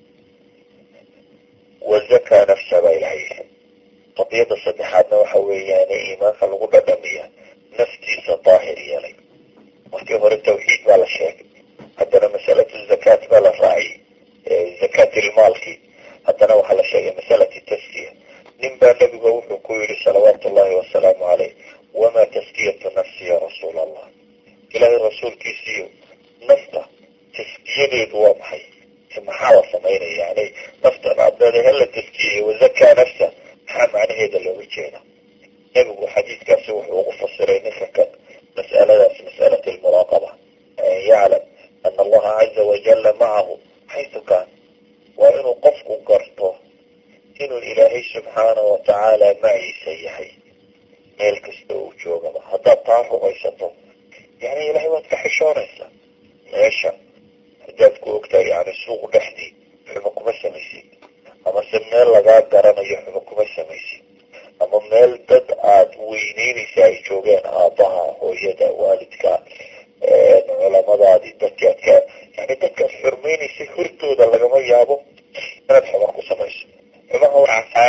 wazakaa nafsa baa ilahay. qadiyada saddexaadna waxa weeyaane iimaanka lagu dhadhamiya naftiisa daahir yeelay. markii hore tawxiid baa la sheegay, haddana masalatu zakaat baa la raaciyey, zakaatilmaalkii, haddana waxaa la sheegay masalati taskiya. nin baa nabiga wuxuu ku yidhi salawaatu ullaahi wasalaamu caleyh, wamaa taskiyatu nafsi ya rasuul allah, ilaahay rasuulkiisiiyo nafta taskiyadeedu waa maxay? maxaa la samaynaya? yani naftan adeeda hala taskiyay wazakaa nafsa, maxaa macnaheeda looga jeeda? nabigu xadiidkaasi wuxuu ugu fasiray ninka kan mas'aladaas mas'alati almuraaqaba, yaclam ana allaha caza wajalla macahu xaytu kaan. waa inuu qofku garto inuu ilaahay subxaana watacaala maciisa yahay meel kasta uu joogaba. haddaad taa rumaysato yani ilahay waad ka xishoonaysaa. meesha haddaad ku ogtahay yani suuq dhexdii xumo kuma samaysid, ama se meel lagaa garanayo xumo kuma samaysid, ama meel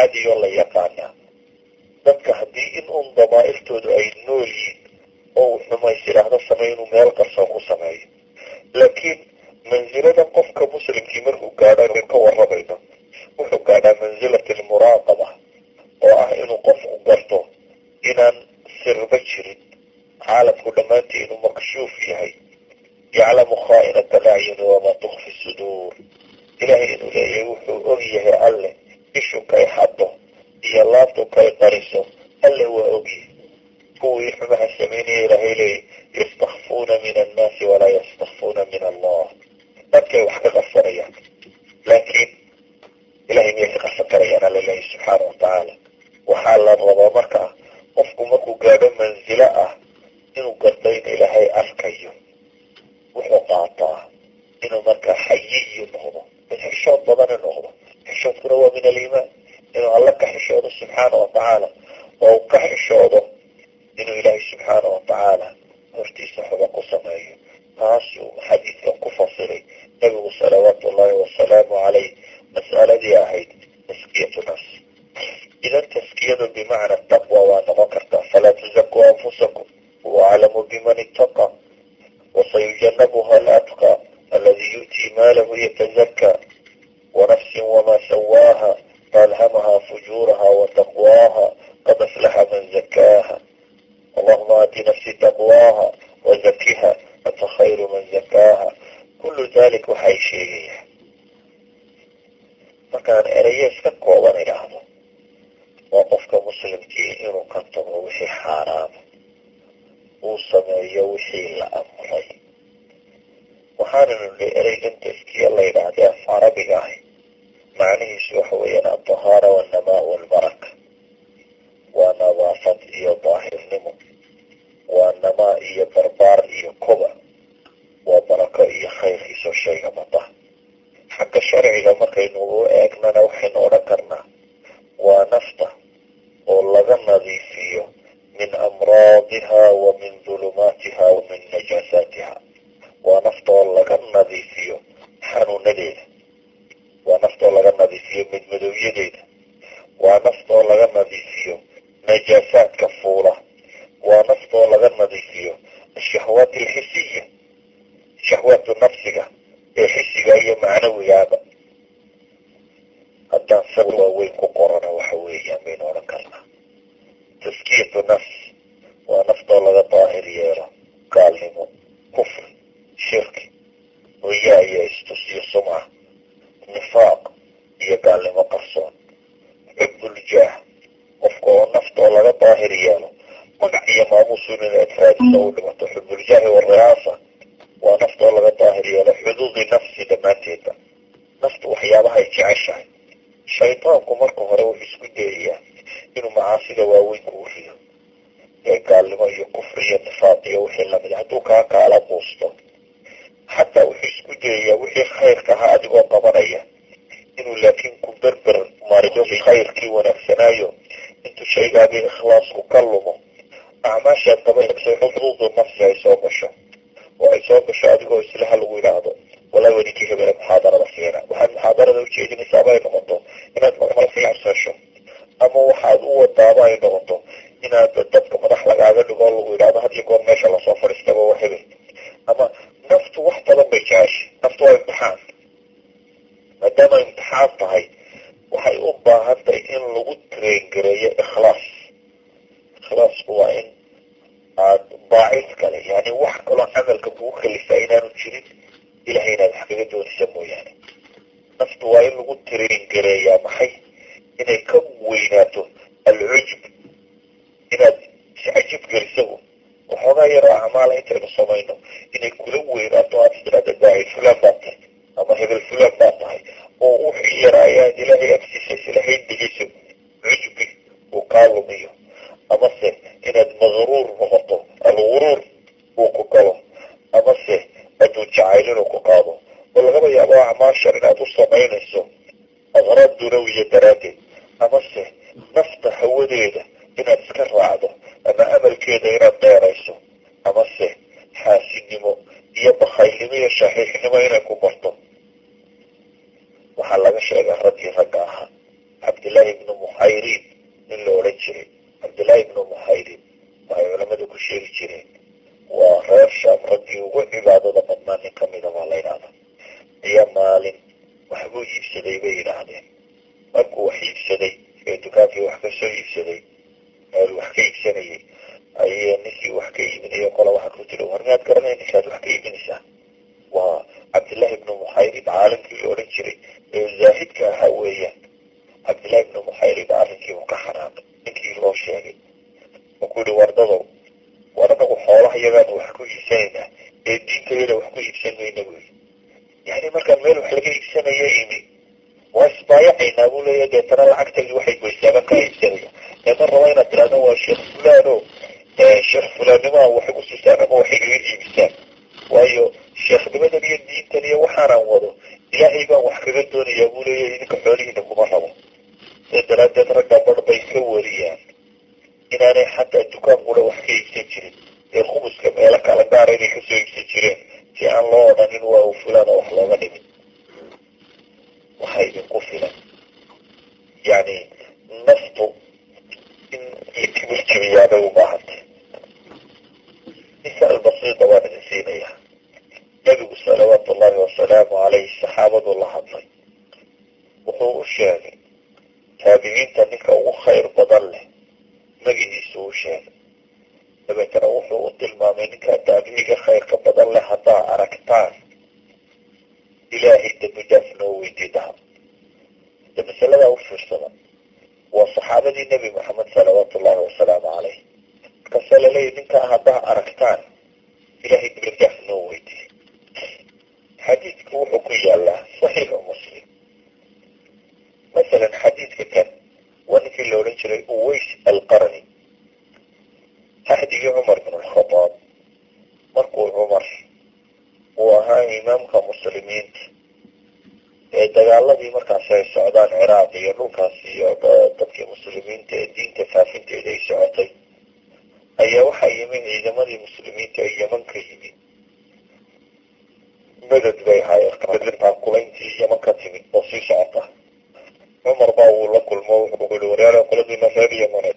caadiyo la yaqaanaa. dadka haddii in uun damaa'irtoodu ay nool yihiin oo xumays yidhaahdo samey inuu meel qarsoon ku sameeyo. laakiin mansilada qofka muslimkii markuu gaadho in ka warramayno wuxuu gaadhaa mansilati almuraaqaba oo ah inuu qofku garto inaan sirba jirin, caalamku dhammaantii inuu makshuuf yahay. yaclamu khaa'inata alacyuni wamaa tukfi suduur. ilaahay inuu leeyahay wuxuu og yahay alleh ishu kay xaddo iyo laabtu kay qariso alleh waa ogyahay. kuwii xumaha samaynaya ilaahay leeyahy yastakfuuna min annaasi walaa yastakfuuna min allah. dadkay wax ka qarsanayaan laakiin ilahay miyay ka qarsan karayaan alla leeyahy subxaana watacaala. waxaa la rabaa markaa qofku markuu gaadho mansilo ah inuu garto in ilaahay arkayo. wuxuu qaataa inuu markaa xayiyi noqdo, mid xishood badana noqdo. xishoodkuna waa min aliimaan. inuu alla ka xishoodo subxaana watacaala oo u ka xishoodo inuu ilaahay subxaana watacaala hortiisa xuba ku sameeyo. taasuu xadiidkan ku fasiray nabigu salawaatu ullaahi wasalaamu calayh mas'aladii ahayd taskiyatu nafs. idan taskiyadu bimacna taqwa waa noqon kartaa. falaa tuzakuu anfusakum huwa aclamu biman ittaqa wasayujanabuha alatqa aladi yu'tii maalahu yatazakka wanafsin wamaa sawaaha فألهمها فجورها وتقواها قد أفلح من زكاها اللهم آت نفسي تقواها وزكها أنت خير من زكاها. كل ذلك وحي شيء فكان إريس كقوة نجاهه وقفك مسلم كي إنو كنتم وحي حرام وصمي وحي لأمري وحانا اللي إريس انتسكي الله يبعدها في عربي قاهي macnihiisu waxa weeyaan alطahaara waannamaa walbaraka. waa nadaafad iyo daahirnimo, waa namaa iyo barbaar iyo koba, waa barako iyo khayrkiisoo shayga bada. xagga sharciga markaynu u eegnana waxaynu odhan karnaa waa nafta oo laga nadiifiyo min amraadiha wa min dulumaatiha wa min najaasaatiha. waa nafta oo laga nadiifiyo xanuunadeeda, waa naftoo laga nadiifiyo midmadowyadeeda, waa naftoo laga nadiifiyo najaasaadka fuula, waa naftoo laga nadiifiyo ashahwaat alxisiya, shahwaatu nafsiga ee xisiga iyo macnawigaaba. haddaan sar waaweyn ku qorana waxa weeyaan baynu odhan karnaa taskiyatu nafs waa naftoo laga daahir yeelo gaalnimo, kufri, shirki, riyaa iyo istusiyo sumca, nifaaq iyo gaalnimo qarsoon, xubuljaah qofka oo naftoo laga daahir yeelo magac iyo maamuusun in adfaadisa u dhimato. xubuljaahi wariyaasa waa naftoo laga daahir yeelo xuduudi nafsi dhammaanteedba. naftu waxyaabahay jeceshahay. shaydaanku marka hore wuxuu isku dayayaa inuu macaasida waaweyn kuu rido ee gaalnimo iyo kufri iyo nifaaq iyo wixii lamid. hadduu kaa kaala quusto xataa wuxuu isku dayayaa wixii khayrka ahaa adigoo qabanaya inuu laakiin ku berber mariyo khayrkii wanaagsanaayo intuu shaygaagii ikhlaasku ka lumo acmaashaad qabanayso xuduudu nafsi ay soo gasho oo ay soo gasho adigoo islaha lagu yidhaahdo walaa weligii hebele muxaadarada fiina. waxaad muxaadarada ujeedinaysaaba ay noqoto inaad fiirsasho, ama waxaad u wadaaba ay noqoto inaad dadka madax lagaaga dhigo lagu yidhahdo had iyo goor meesha lasoo fadhiistaba waa hebel. ama naftu wax badan bay jeceshay. naftu waa imtixaan. maadaama imtixaan tahay waxay u baahan tahay in lagu traingareeyo ikhlaas. ikhlaasku waa in aad daacif kale yani wax kaloo camalka kugu kalifaa inaanu jirin ilahay inaad wax kaga doonaysa mooyaane. naftu waa in lagu traingareeyaa maxay? inay ka weynaato alcujb, inaad iscajib geliso waxoogaa yaroo acmaala intaynu samayno inay kula weynaato aad istiraada daacid fulaan baa tahay ama hebel fulaan baa tahay oo wixii yaraayaad ilaahay agsiisa islahay dhigiso cujbi uu kaa lumiyo. amase inaad maqruur noqoto, alguruur uu ku galo, amase aduu jacayl inuu ku qaado. oo lagaba yaabo acmaashan inaad u samaynayso aqraad dunawiya daraaddeed, amase nafta hawadeeda inaad iska raacdo, ama amalkeeda inaad dheerayso, amase xaasinimo iyo bakhaylnimo iyo shaxiixnimo inay ku barto. waxaa laga sheegaa raggii ragga ahaa cabdillaahi ibnu ninkii wax ka soo iibsaday meel wax ka iibsanayay ayay ninkii wax ka iibinaya qola waxaa ku jira war miyaad garanay ninkaad wax ka iibinaysaa waa cabdillahi ibnu muxayrib caalimkii la odhan jiray ee zaahidka ahaa weeyaan. cabdillahi ibnu muxayrib arrinkii uu ka xanaaqay ninkii loo sheegay wuxuu yihi wardadow war anagu xoolaha iyagaanu wax ku iibsanaynaa ee diintayada wax ku iibsan mayna buyi. yani markaan meel wax laga iibsanaya imi waa isbaayacaynaa buu leeya deetana lacagtaydi waxay goysaaban kaa iibsanaya ee ma raba inaad tiraahdo waa sheekh fulano sheekh fulaannimaa waxay u siisaan ama waxay gaga iibisaan waayo sheekhnimadan iyo diintan iyo waxaanaan wado ilaahay baan wax kaga doonayaa buu leeya idinka xoolihiina kuma rabo. see daraaddeed ragga bar bay ka wariyaan inaanay xataa dukaan qura wax ka iibsan jirin ee khumuska meelo kala gaara inay kasoo iibsan jireen si aan loo odhanin waa u fulaan oo wax looga dhimin. waxaa idinku filan yani naftu in la kibir jabiyaabay u baahantay. misaal basiida waan idin siinayaa. nabigu salawaatu ullahi wasalaamu caleyh saxaabadu la hadlay wuxuu u sheegay taabiciinta ninka ugu khayr badan leh magaciisu u sheegay dabeetana wuxuu u tilmaamay ninkaa taabiciga khayrka badan leh haddaa aragtaan ilaahay dembi dhaaf noo weydiidaha. de masaladaa u fiirsada waa saxaabadii nebi maxamed salawaatu ullahi wasalaamu caleyh markaasa laleeyahy ninkaa haddaa aragtaan ilaahay dembi dhaaf noo weydiiy. xadiidku wuxuu ku yaalaa saxiixu muslim. masalan xadiidka kan waa ninkii la odhan jiray uways alqarani ahdigii cumar bin alkhadaab markuu cumar uu ahaa imaamka muslimiinta ee dagaaladii markaasi ay socdaan ciraaq iyo dhulkaas iyo dadkii muslimiinta ee diinta faafinteeda ay socotay ayaa waxaa yimi ciidamadii muslimiinta ee yaman ka yimi. madad bay haayeen kulayntii yaman ka timid oo sii socota. cumar baa uu la kulmo wuxuu i waryaala qoladiina reer yamaneed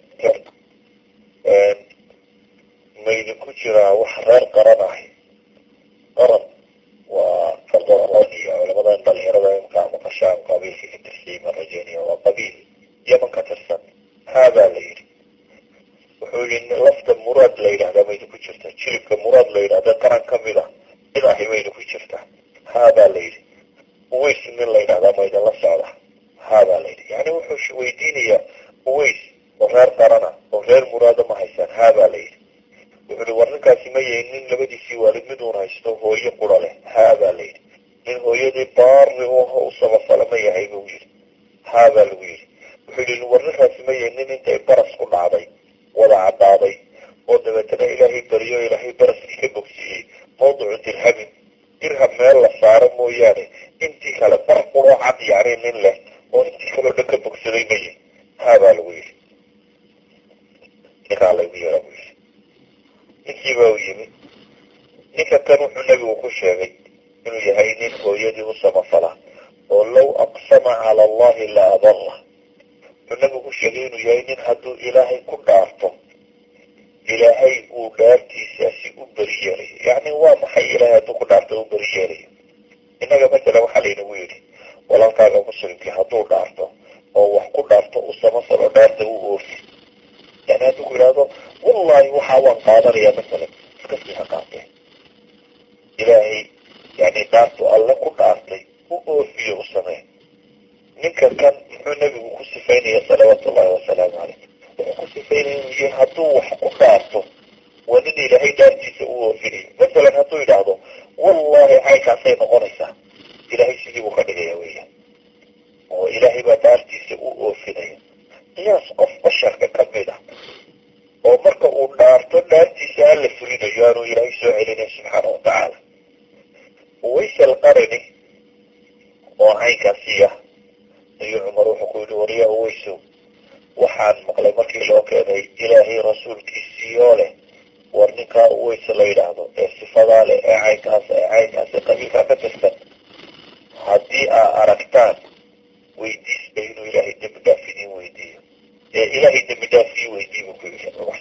ma idinku jiraa wax reer qaran ahi. qaran waa iyo culamadan dhalinyarada imka maqashaan qabiilka ka tirsiima rajeniya waa qabiil yaman ka tirsan. haabaa la yidhi wuxuu yihi lafta muraad la yidhahdaa ma idinku jirta jiribka muraad la yidhahda qaran kamid a mid ahi ma idinku jirta. haabaa la yidhi uways nin la yidhahdaa ma idinla socda. haabaa la yidhi yani wuxuu weydiinayaa uways oo reer qarana oo reer muraada ma haysaan. haabaa la yidhi wuxuu i war ninkaasi ma yahay nin labadiisii waalid mid uun haysto hooyo qura leh. haabaa la yidhi nin hooyadii baari u samafala ma yahay buu yidhi. haabaa lagu yidhi wuxuu yihi war ninkaasi ma yahay nin intay baras ku dhacday wada caddaaday oo dabeetana ilaahay bariyo ilaahay baraskii ka bogsiiyey mawdicu dirhamin dirham meel la saaro mooyaane intii kale bar quroo cad yani nin leh oo intii kaleo dhan ka bogsaday ma yahay. haabaa lagu yidhi ninkaa lagu yeera buu yidhi. ninkii baa u yimi. ninka kan wuxuu nebigu ku sheegay inuu yahay nin hooyadii u samafala oo low aqsama cala allahi la abara. wuxuu nebigu ku sheegay inuu yahay nin hadduu ilaahay ku dhaarto ilaahay uu dhaartiisaasi u beri yeelayo. yani waa maxay ilaahay hadduu ku dhaarto u beri yeelayo? innaga masalan waxaa laynagu yidhi walaalkaaga muslimkii hadduu dhaarto oo wax ku dhaarto u samafalo dhaarta u oofi. yani hadduu ku yidhaahdo wallahi waxaa waan qaadanayaa masalan iska sii ha qaatee ilaahay yani dhaartu alle ku dhaartay u oofiyo u samee. ninka kan muxuu nebigu ku sifaynaya salawaatu ullahi wasalaamu caleyh wuxuu ku sifaynaya inuu yahay hadduu wax ku dhaarto waa nin ilaahay dhaartiisa u oofinayo. masalan hadduu yidhaahdo wallahi caynkaasay noqonaysaa ilaahay sidii buu ka dhigaya weeyaan oo ilaahay baa dhaartiisa u oofinaya. qiyaas qof basharka ka mid ah oo marka uu dhaarto dhaartiisa alla fulinayo aanuu ilaahay soo celinay subxaana watacaala. uways alqarani oo caynkaasi ah ayuu cumar wuxuu ku yidhi waryaa uwaysow waxaan maqlay markii loo keenay ilaahay rasuulkiisiiyoo leh war ninkaa uways la yidhaahdo ee sifadaa leh ee caynkaas ee caynkaas qabiilkaa ka tirsan haddii aa aragtaan weydiista inuu ilaahay dembi dhaaf idiin weydiiyo ee ilaahay dembi dhaaf ii weydiiy buu ku yidhi cumar.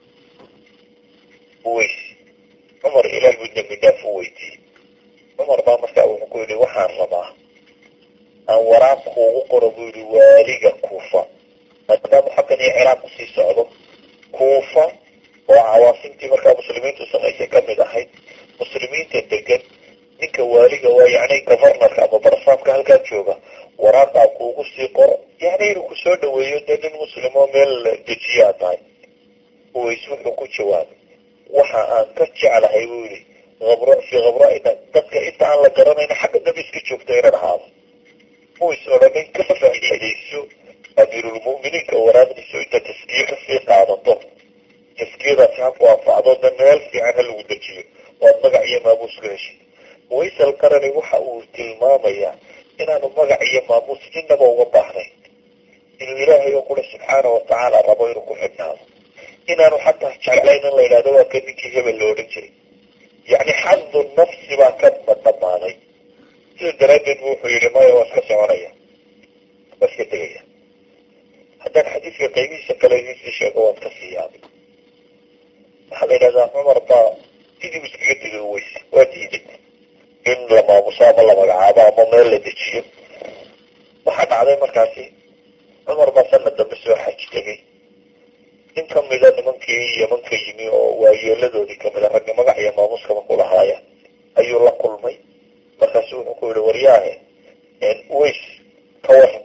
uways cumar ilaahay buu dembi dhaaf u weydiiyey. cumar baa markaa wuxuu ku yidhi waxaan rabaa aan waraaq kuugu qoro buu yidhi waaliga kuufa maadaama xaggan iyo ciraaq usii socdo kuufa oo cawaasimtii markaa muslimiintu samaysay kamid ahayd muslimiinta degan ninka waaliga waa yani governorka ama barsaamka halkaa jooga waraaqaa kuugu sii qoro yani inuu kusoo dhaweeyo dee nin muslimo meel dejiyaa tahay uways wuxuu ku jawaabay waxa aan ka jeclahay buu yihi abro fii khabraaina dadka inta aan la garanayna xagga dambe iska joogta inan ahaado uways odhanin ka faa'iidayso amiirulmu'miniinka waraaqdiisu inta taskiye kasii qaadato taskiyadaasi ha ku anfacdo da meel fiican ha lagu dejiyo waad magac iyo maamuus ka heshid uways alqarani waxa uu tilmaamayaa inaanu magac iyo maamuus innaba uga baahnayn inuu ilaahay oo kule subxaana watacaala rabo inuu ku xidhnaado inaanu xataa jeclayn in la yidhahdo waa ka ninkii hebel lo odhan jiray yacni xadu nafsi baa ka dhamaaday sida daraaddeed bu wuxuu yihi maya waa iska soconaya waa iska tegaya haddaan xadiidka qaybihiisa kale idinsii sheego waad ka sii yaabay waxaa la yidhahdaa cumar baa sidii bu iskaga tegay uways waa diiday in la maamuso ama la magacaabo ama meel la dejiyo waxaa dhacday markaasi cumar baa sanad dambe soo xaj tegay nin kamida nimankii yemanka yimi oo waayeeladoodii kamida ragga magac iyo maamuuskaba kulahaaya ayuu la kulmay markaasu wuxuu ku yihi waryaahe uways ka waran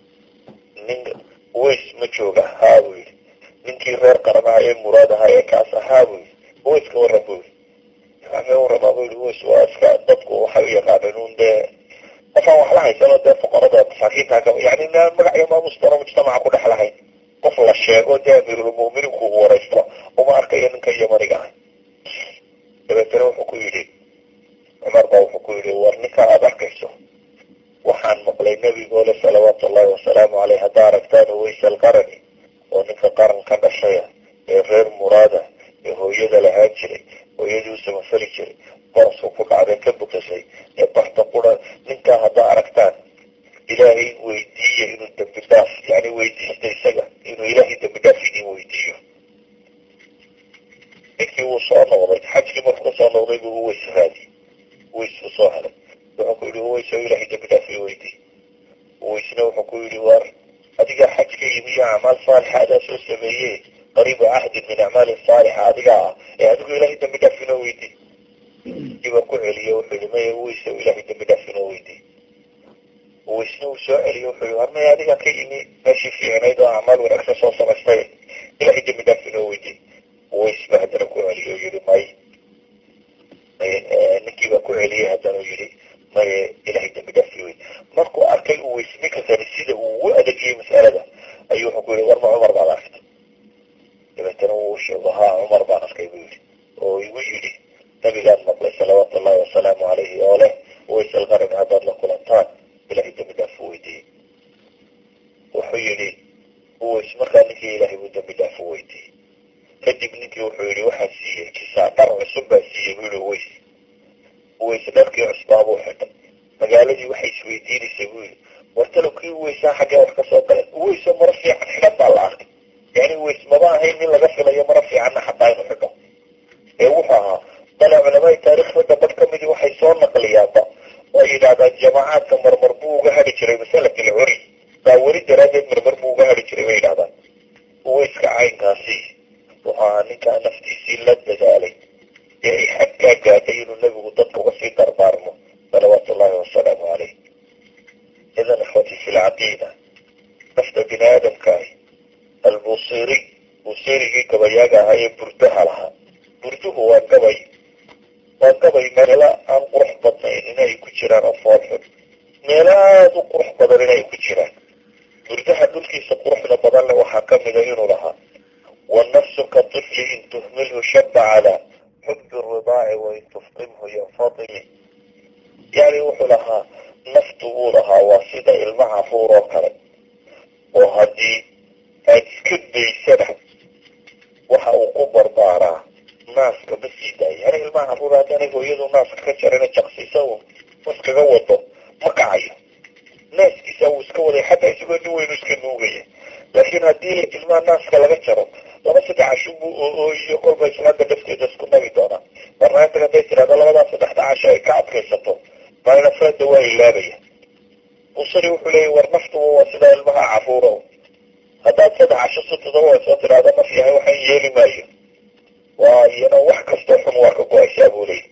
nin uways ma jooga haa buu yihi ninkii reer qaranaha ee muraad ahaa ee kaas ahaa buu yihi uways ka waran buu yihi ame warabaa buu yihi uways waa iska dadku waxay u yaqaaneen un dee qofaan wax la haysano dee fuqarada masaakiinta ka yani magac iyo maamuus doona mujtamaca ku dhex lahayn qof la sheego dee amiirulmu'miniinku uu waraysto uma arkayo ninka yamaniga ahay dabeetana wuxuu ku yidhi cumar baa wuxuu ku yidhi war ninka aada arkayso waxaan maqlay nebigoole salawaatu ullahi wasalaamu caleyh haddaa aragtaan uways alqarani oo ninka qaran ka dhashaya ee reer muraada ee hooyada lahaan jiray hooyadii u samafali jiray barasku ku dhacday ka bukasay ee barta qura ninkaa haddaa aragtaan ilaahay weydiiya inuu dambi dhaaf yani weydiista isaga inuu ilaahay dambi dhaaf idin weydiiyo ninkii wuu soo noqday xajkii markuu kasoo noqday buu uways raadi uways buu soo helay wuxuu ku yidhi uways oo ilaahay dambi dhaaf i weydiiy uwaysna wuxuu ku yidhi war adigaa xaj ka yimi iyo acmaal saalixa adaa soo sameeye qariiba cahdin min acmaalin saalixa adigaa ah ee adigu ilaahay dambi dhaaf inoo weydiiy ibaa ku celiye wuxuu yihi maya uways oo ilaahay dambi dhaaf inoo weydiiy uwaysna uu soo celiyo wuxuu yihi war maya adigaa ka yimi meeshii fiicnayd oo acmaal wanaagsan soo samaystay ilaahay dambi dhaaf inoo weydiiy uways baa haddana ku celiyo yihi may ninkii baa ku celiyey haddana u yihi maye ilaahay dambi dhaaf i weydiiy markuu arkay uways ninka kani sida uu ugu adagiyey mas'alada ayuu wuxuu ku yihi warma cumar baad arkay dabeetana wuu sheego haa cumar baan arkay buu yihi oo igu yidhi nabigaan maqlay salawaatu ullahi wasalaamu caleyhi oo leh uways alqarani haddaad la kulantaan ilahay dambi dhaaf u weydiiyey wuxuu yihi uways markaa ninkii ilaahay buu dambi dhaaf u weydiiyey kadib ninkii wuxuu yihi waxaa siiyey kisaa dhar cusub baa siiyey buu yihi uways uways dharkii cusbaa buu xidhay magaaladii waxay isweydiinaysay buu yihi wartalo kii uwaysaa xaggee wax kasoo galay uwaysoo maro fiican xidhan baa la arkay yani uways maba ahayn nin laga filayo maro fiicanna xataa inu xidho ee wuxuu ahaa dale culamaai taarikhda badh ka midii waxay soo naqliyaanba oo yidhahdaan jamaacaadka marmar buu uga hadhi jiray masalat alcuri baa weli daraaddeed marmar buu uga hadhi jiray bay yidhahdaan uwayska caynkaasi wuxuu ahaa ninkaa naftiisii la dadaalay ee ay xagkaa gaadhay inuu nebigu dadka uga sii dardaarmo salawaatu ullahi wasalaamu caleyh idan ikhwatii fi lcaqiida nafta bini aadamkaahi albusiri busirigii gabayaaga ahaa ee burdaha lahaa burduhu waa gabay waa gabay meelo aan qurux badnayn inay ku jiraan oo foolxun meelo aada u qurux badan inay ku jiraan burdaha dhulkiisa quruxda badan le waxaa kamida inuu lahaa wanafsu ka tifli in tuhmilhu shaba calaa xubbi ridaaci wain tufqimhu yanfatimi yani wuxuu lahaa naftu buu lahaa waa sida ilma cafuur oo kale oo haddii aada iska daysana waxa uu ku barbaaraa naaska ma sii daayo yani ilmaha cafuur haddaanay hooyadu naaska ka jarana jaqsiisa u iskaga wado ma kacayo naaskiisa wuu iska waday xataa isagoo nin weynu iska nuugaya laakiin haddii ilmaha naaska laga jaro laba saddex cashubu oo iyo kolba islaanta dhafteeda isku nagi doonaa barnaamijka hadday tirahdo labadaa saddexda casho ay ka adkaysato maalin afraadda waa ilaabaya busari wuxuu leeyahy war naftuba waa sidaa ilmaha cafuuro haddaad saddex casho sutida waysoo tidhaahda naf yahay waxaan yeeli maayo waa iyana wax kastoo xun waa ka go-aysaa buu leeyahy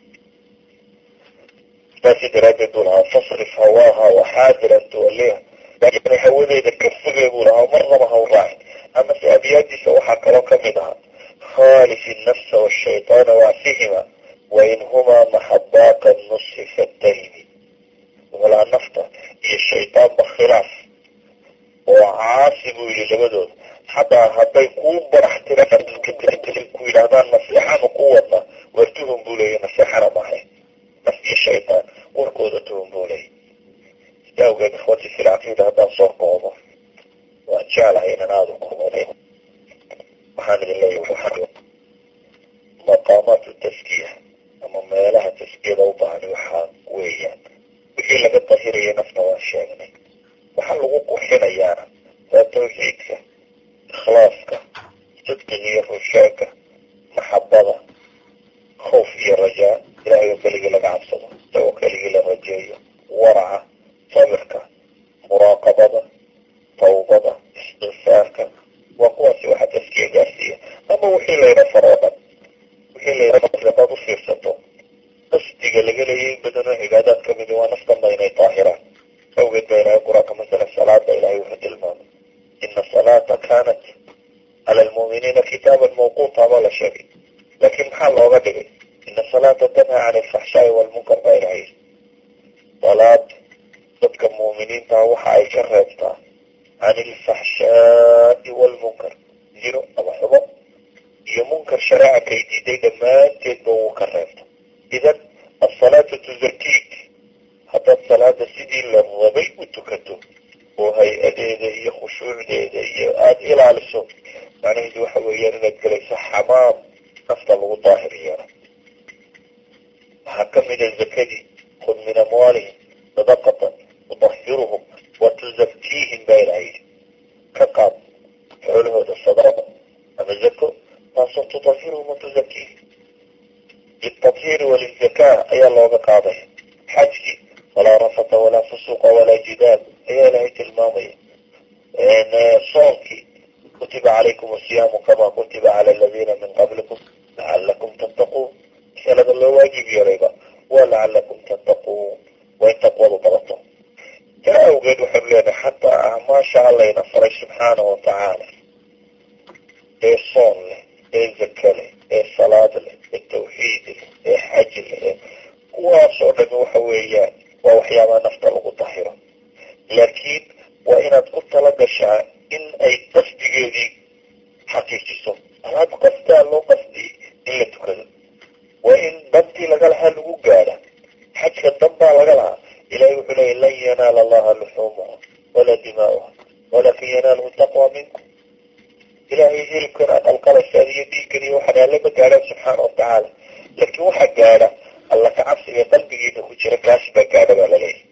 saasi daraaddeed buu lahaa fasrif hawaaha waxaadiran tuwaliha yani hawadeeda ka fogee buu lahaa marnaba ha u raacin. ama se abiyaadiisa waxaa kaloo kamid ahaa khaalif innafsa washaytaana wacsihima wain humaa maxabaaka nushi fatahimi. walaa nafta iyo shaytaanba khilaaf oo caasi buu yihi labadooda xataa hadday kuu barax tiraan ku yidhaahdaan naseexanu ku wadna war tuhum buu leeya naseexana maahay naf iyo shaytaan warkooda tuhum buu leeya. sida awgeed ikhwati fi lcaqiida haddaan soo koobo waan jeclahay inan aada u kooboday waxaan idin leeyahay maqaamaatu taskiya ama meelaha taskiyada u baahani waxaa weeyaan wixii laga dahiraya nafta waan sheegnay. waxaa lagu qurxinayaana waa tawxiidka, ikhlaaska, sidqiga iyo rusheega, maxabada, khawf iyo rajaa, ilaahay oo keligii laga cabsado, isagoo keligii la rajeeyo, waraca, sabirka, muraaqabada, tawbada, istikfaarka. waa kuwaasi waxa taskiya gaarsiiya. ama wixii layra faroo dhan wixii layra hadaad u fiirsato qasdiga laga leeyay in badanoo cibaadaad kamidi waa naftanba inay daahiraan. awgeed baa ilahay qur-aanka masala salaada ilahay wuxuu tilmaamay ina salaata kaanat cala almu'miniina kitaaban mawquuta baa la sheegay. laakiin maxaa looga dhigay ina salaata tanhaa can alfaxshaai walmunkar baa ilahay. salaad dadka mu'miniintaa waxa ay ka reebtaa can ilfaxshaai walmunkar, jiro ama xubo iyo munkar shareeca kay diiday dhammaanteedba wuu ka reebta. idan asalaatu tuzakiik. haddaad salaada sidii la rabay u tukato oo hay-adeeda iyo khushuucdeeda iyo aada ilaaliso macnaheedu waxa weeyaan inaad gelayso xamaam nafta lagu daahir yeelo. waxaa kamida zakadii khud min amwaalihim sadaqatan tudahiruhum wa tuzakiihim baa ilahay ka qaad xoolahooda sadaqa ama zako taasoo tudahiruhum wa tuzakiihim. liltadhiiri walizakaa ayaa looga qaadaya. xajkii walaa rafata walaa fusuqa walaa jidaal ayaa ilahay tilmaamaya. soonkii kutiba calaykum asiyaamu kamaa kutiba cala aladiina min qablikum lacalakum tattaquun. masalada loo waajib yeelayba waa lacalakum tattaquun waa in taqwadu badato. taa awgeed waxaynu leenahay xataa acmaasha allayna faray subxaana wa tacaala ee soon leh, ee zaka leh, ee salaad leh, ee tawxiid leh, ee xaj leh, kuwaasoo dhami waxa weeyaan waa waxyaabaha nafta lagu dahiro. laakiin waa inaad ku tala gashaa in ay qasdigeedii xaqiijiso. alaab qasdaa loo qasdiyay in la tukado. waa in dantii laga lahaa lagu gaadha. xajka dan baa laga lahaa. ilahay wuxuu leeyay lan yanaala allaha luxuumuha walaa dimaa'uha walaakin yanaaluhu taqwa minkum. ilaahay hilibkan aad alqalaysaan iyo dhiiggan iyo waxaan allama gaadhaan subxaana watacaala. laakiin waxaa gaadha alla ka cabsiga qalbigiina ku jira kaasi baa gaadha baa laleeyahy.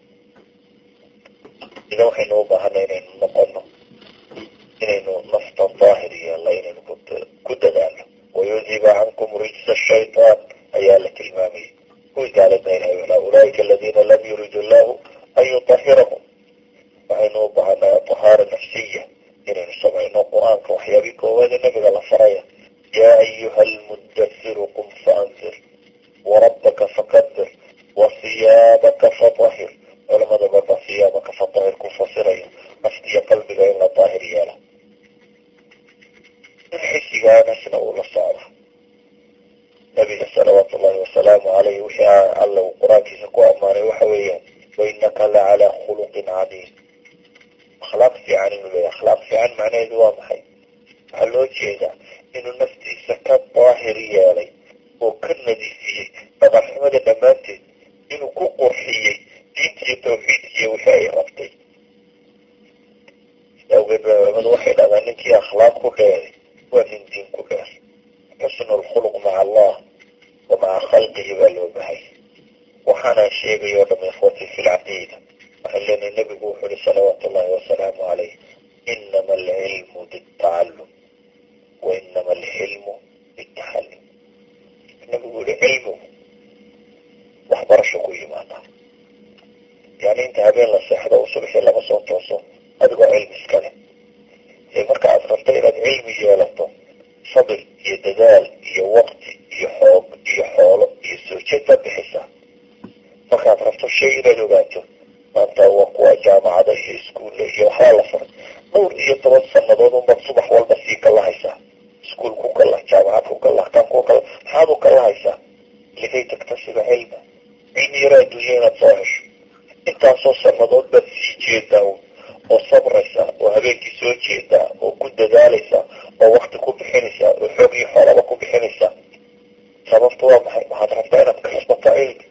idan waxaynu u baahanay inaynu noqono inaynu nafta daahir yeella inaynu ku dadaalo. wayudhiba cankum rijsa shaytaan ayaa la tilmaamayay. kuwii gaalada ilahay walaa ulaaika aladiina lam yuridu llahu an yutahirahum. waxaynu u baahanay tahaara nafsiya inaynu samayno. qur-aanka waxyaabii koowaada nabiga la faraya yaa ayuha almudasiru qum faanzir warabaka fakadir wasiyaabaka fatahir. culamada baba siyaabaka fatahir ku fasiraya naftiya qalbiga in la daahir yeela. in xisigaanasna uu la socda. nabiga salawaatu ullahi wasalaamu caleyh wixii alla uu qur-aankiisa ku ammaanay waxa weeyaan wainaka la calaa khuluqin cadiim. akhlaaq fiican inuu leeyahy. akhlaaq fiican macnaheedu waa maxay? waxaa loo jeedaa inuu naftiisa ka daahir yeelay oo ka nadiifiyey dhaqanxumada dhammaanteed, inuu ku qurxiyey diintiiyo tawxiidkiiyo wixii ay rabtay. awgeed baa culamadu waxay dhahdaa ninkii akhlaaq ku dheeray waa nin diin ku dheer. xusnu lkhuluq maca allah wa maca khalqihi baa loo bahay. waxaanaan sheegay oo dham ikhwati fi lcaqiida waxaan leenahay nabigu wuxuu uhi salawaatu ullahi wasalaamu caleyh inama alcilmu bitacallum wa inama alxilmu bitaxallum. nabigu yihi cilmu waxbarasho ku yimaada. yani inta habeen la seexdo oo subxii lama soo tooso adigoo cilmi iskale. ee markaa cilmi yeelato sabir iyo dadaal iyo waqti iyo xoog iyo xoolo iyo soo jeed baad bixisaa. markaad rabto shay inaad ogaato maanta waa kuwa jaamacada iyo iskuulle iyo waxbaa la faray dhowr iyo toban sanadood unbaad subax walba sii kalahaysaa. iskuul ku kalah, jaamacad ku kalah, kan ku kalah, maxaad u kalahaysaa likay taktasiba cilma, cilmi yaro adduunya inaad soo hesho. intaasoo sanadood baad sii jeedaa oo sabraysaa oo habeenkii soo jeedaa oo ku dadaalaysaa oo wakti ku bixinaysaa oo xoog iyo xoolaba ku bixinaysaa. sababta waa maxay? waxaad rabtaa inaad kasbato cilmi.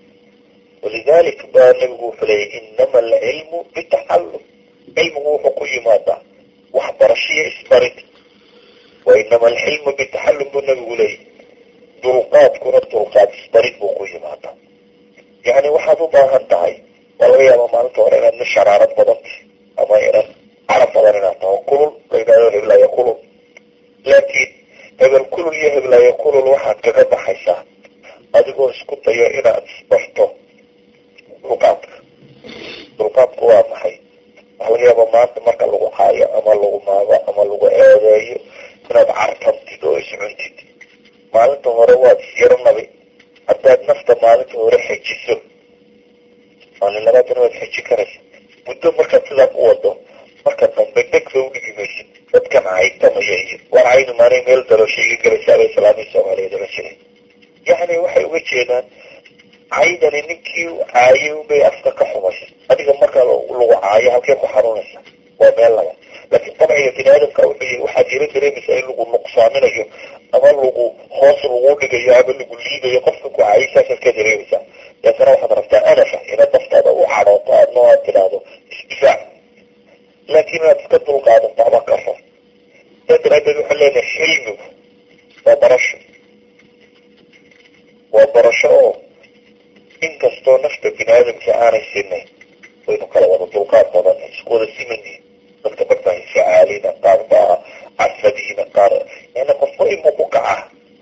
walidaalika baa nabigu wuxuu leeyay inama alcilmu bitacallum. cilmigu wuxuu ku yimaadaa waxbarashiyo isbarid. wa inama alxilmu bitacallum buu nabigu leeyay. dulqaadkuna dulqaad isbarid buu ku yimaadaa. yani waxaad u baahan tahay waa laga yaabaa maalinta hore inaad na sharaarad badanta ama inaad carab badan inaad taho kulul la yidhahdo heblaayo kulul. laakiin hebel kulul iyo heblaayo kulul waxaad kaga baxaysaa adigoo isku dayo inaad isbarto dulqaadka. dulqaadku waa maxay? waxaa laga yaabaa maanta marka lagu caayo ama lagu maago ama lagu eedeeyo inaad cartantid oo iscuntid. maalinta hore waad isyaro nabi. haddaad nafta maalinta hore xejiso maalin labaadana waad xeji karaysa. muddo markaad sidaa ku wado marka dambe dhegba udhigi maysid. dadkan caytamaya iyo war caynu maanay meel daloosha iga galaysaaba islaamii soomaaliyeed oga jiray. yacni waxay uga jeedaan caydani ninkii caayay unbay afka ka xumaysa. adiga marka lagu caayo halkee ku xanuunaysa? waa meel laga. laakiin dabciga bini aadamka wuxuu waxaad yaro dareemaysaa in lagu nuqsaaminayo ama lagu hoos lagu dhigayo ama lagu liidayo. qofka ku caayay saasaad ka dareemaysaa. deetana waxaad rabtaa anafa inaad naftaada u cadhooto aadna aad tidhaahdo isdifaac. laakiin inaad iska dulqaadato ama ka ror. saa daraadeed waxaan leenahay xilmigu waa barasho. waa barasho oo inkastoo nafta bini aadamka aanay sinayn waynu kala wada dulqaad badan isku wada simanyihin. dadka bartaa facaalina, qaar baa casadiina, qaar yani qofba inbuu ku kacaa.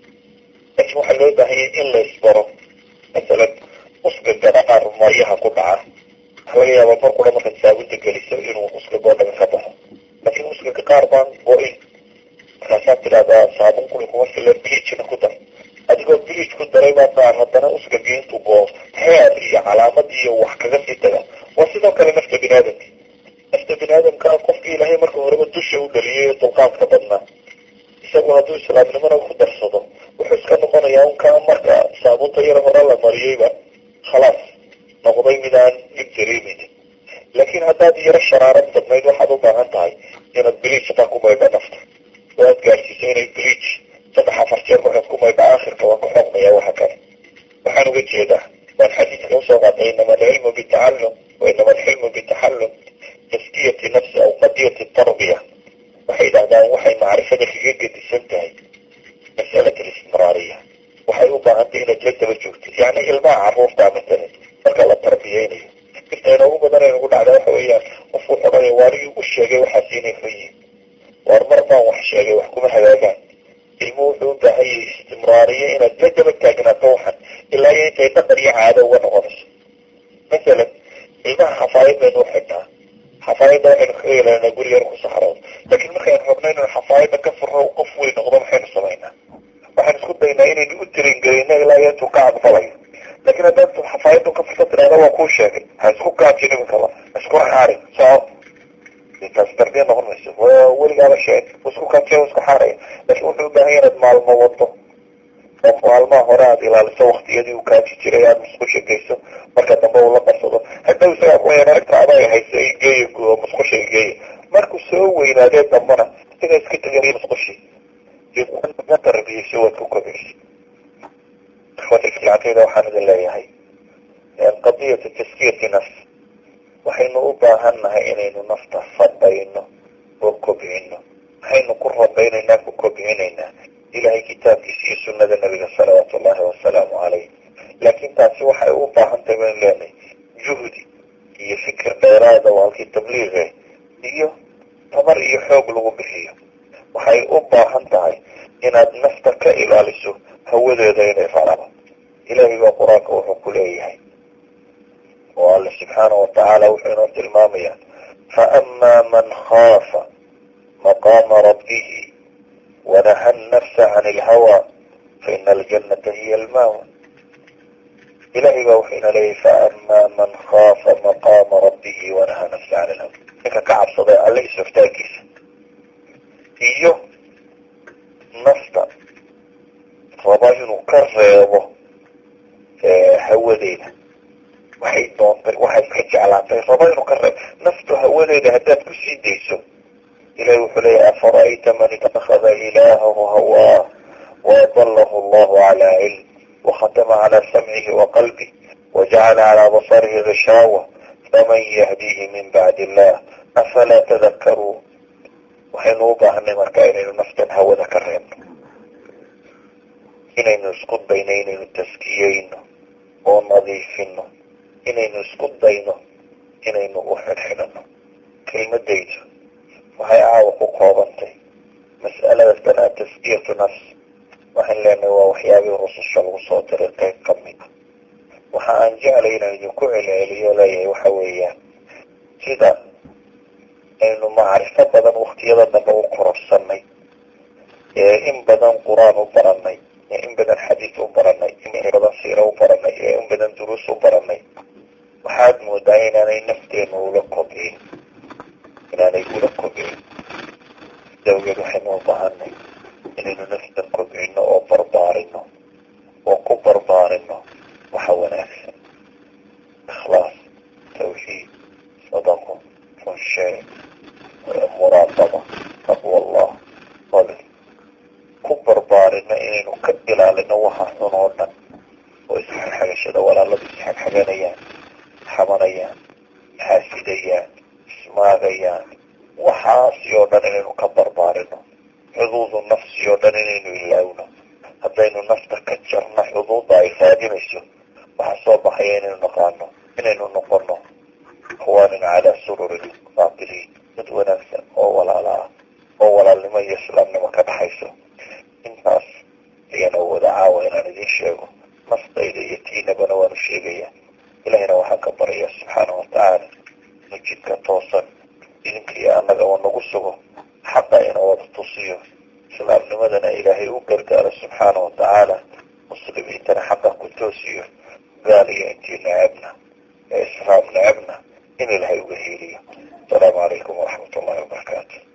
laakiin waxaa loo baahanyay in la isbaro. masalan usgagana qaar maryaha ku dhaca. waxa laga yaabaa mar kula markaad saabunta geliso inuu usgagoo dhaga ka baxo. laakiin usgaga qaar baan go-in. markaasaad tidhahdaa saabun kuli kuma filan bilijna ku dar. adigoo bilij ku daray baa qaar haddana usgagi intuu goo heer iyo calaamad iyo wax kaga sii taga. waa sidoo kale nafta bini aadamka. nafta bini aadamkaa qofkii ilaahay marka horeba dusha u dhaliyay dulqaadka badnaa isagu hadduu islaamnimana ku darsado wuxuu iska noqonayaa unkaa marka saabunta yar hore la mariyeyba khalaas noqday mid aan dib dareemaynin. laakiin haddaad yaro sharaarad badnayd waxaad u baahan tahay inaad biliij hataa ku maydha nafta oo aad gaarsiiso inay biliij saddex afar jeer markaad ku maydha aakhirka waa ku xoqmaya waxa kale. waxaan uga jeedaa waan xadiidka usoo qaatay inama alcilmu bitacallum wa inama alxilmu bitaxallum taskiyati nafsi aw qadiyati tarbiya. waxay yidhahdaan waxay macrifada kaga gedisan tahay masalat alistimraariya. waxay u baahantay inaad la daba joogto. yani ilmaha caruurtaa matalan marka la tarbiyeynayo inta inoogu badan aynagu dhacda waxa weeyaan qofku xodhaya waarigii u sheegay waxaas inay xun yihin. waar mar baan wax sheegay wax kuma hagaagaan. ilmu wuxuu u baahanyay istimraariya inaad la daba taagnaato waxan ilaa iyo intay dhaqan iyo caado uga noqonayso. masalan ilmaha xafaayad baynu u xidhnaa. xafaayadda waxaynu kaga yeelanaa gurigan ku saxrood. laakiin markaynu rabno inaynu xafaayadda ka furno qof weyn noqdo maxaynu samaynaa? waxaan isku daynaa inaynu u tiringelino ilaa iyo intuu ka aqbalayo. laakiin haddaad xafaayaddu ka furta tidhahda waa kuu sheegay ha isku kaajin iminkaba ha isku xaarin soco intaas darbiya noqon mayso. weligaaba sheeg isku kaajiya isku xaaraya. laakiin wuxuu u baahan yahay inaad maalmo wado oo maalmaha hore aad ilaaliso waktiyadii uu kaaji jiray aad musqusha geyso marka dambe uu la qarsado. haddaw isagaa kuwayaan aragta adaa hayso geeya musqusha geeya. markuu soo weynaadee dambana isagaa iska tegay musqushii tarbiyeyso waad ku kobeysa. ikhwatiilcaqida waxaan idin leeyahay qadiyatu taskiyati nafs waxaynu u baahan nahay inaynu nafta fadhayno oo kobcino. waxaynu ku rabaynaynaa ku kobcinaynaa ilahay kitaabkiisa iyo sunada nabiga salawaatu ullahi wasalaamu caleyh. laakiin taasi waxay u baahan tahay baynu leenahay juhdi iyo fikir dheeraada oo halkii tabliiqe iyo tabar iyo xoog lagu bixiyo. waxay u baahan tahay inaad nafta ka ilaaliso hawadeeda inay raacdo. ilaahay baa qur-aanka wuxuu ku leeyahay oo alla subxaanahu watacaala wuxuu inoo tilmaamayaa faamaa man khaafa maqaama rabbihi ونهى النفس عن الهوى فإن الجنة هي المأوى. إلهي بوحينا لي فأما من خاف مقام ربه ونهى نفس عن الهوى إنك كعب صديق عليه سفتاكيس إيوه نفط رباجنو كريبه هودينا waxay doontay waxay ka jeclaantay rabaynu ka reeb naftu hawadeeda haddaad ku sii dayso ilaahi wuxuu leeyahay afara'ayta man ittakhadha ilaahahu hawaa وأضله الله على علم وختم على سمعه وقلبه وجعل على بصره غشاوة فمن يهديه من بعد الله أفلا تذكرون. وحنوبة أن مركائن نفتن هو ذكرين إنين نسقط بينين التسكيين والنظيفين إنين نسقط بينه إنين نغفر حلنا كلمة ديجة وهي عاوق قوابنتي مسألة بنا تسكية نفس waxaan leenahay waa waxyaabihii rususha lagu soo diray qayb ka mid a waxa aan jeclay inaan idinku celceliyo leeyahay waxa weeyaan sida aynu macrifo badan waktiyada dambe u kororsanay ee in badan qur-aan u baranay ee in badan xadiis u baranay in badan siira u baranay ee in badan duruus u baranay waxaad moodaa inaanay nafteenu ula kobcin inaanay ula kobcin dawgeed waxaynu u baahanay inaynu naftan kobcino oo barbaarino oo ku barbaarino waxa wanaagsan ikhlaas tawxiid sadaqo runsheeg muraaqaba taqwa allah sabir ku barbaarino inaynu ka ilaalino waxa xun oo dhan oo isxagxagashada walaaladu isxagxaganayaan xamanayaan xaasidayaan ismaagayaan waxaasi oo dhan inaynu ka barbaarino xuduudu nafsi oo dhan inaynu ilaawno haddaynu nafta ka jarno xuduudda ay raadinayso waxaa soo baxaya inaynu naqaano inaynu noqono ikhwaanin calaa sururin qaabiliin dad wanaagsan oo walaala ah oo walaalnimo iyo islaamnimo ka dhaxayso intaas ayana wada caawa inaan idiin sheego naftayda iyo tiinabana waanu sheegaya ilahina waxaan ka baraya subxaanahu watacaala inuu jidka toosan idinka iyo annaga oo nagu sugo xaqa ina wada tusiyo islaamnimadana ilaahay u gargaaro subxaana watacaala muslimiintana xaqa ku toosiyo gaal iyo intii necebna ee islaam necebna in ilaahay uga hiiliyo asalaamu calaykum waraxmat ullahi wabarakaatu.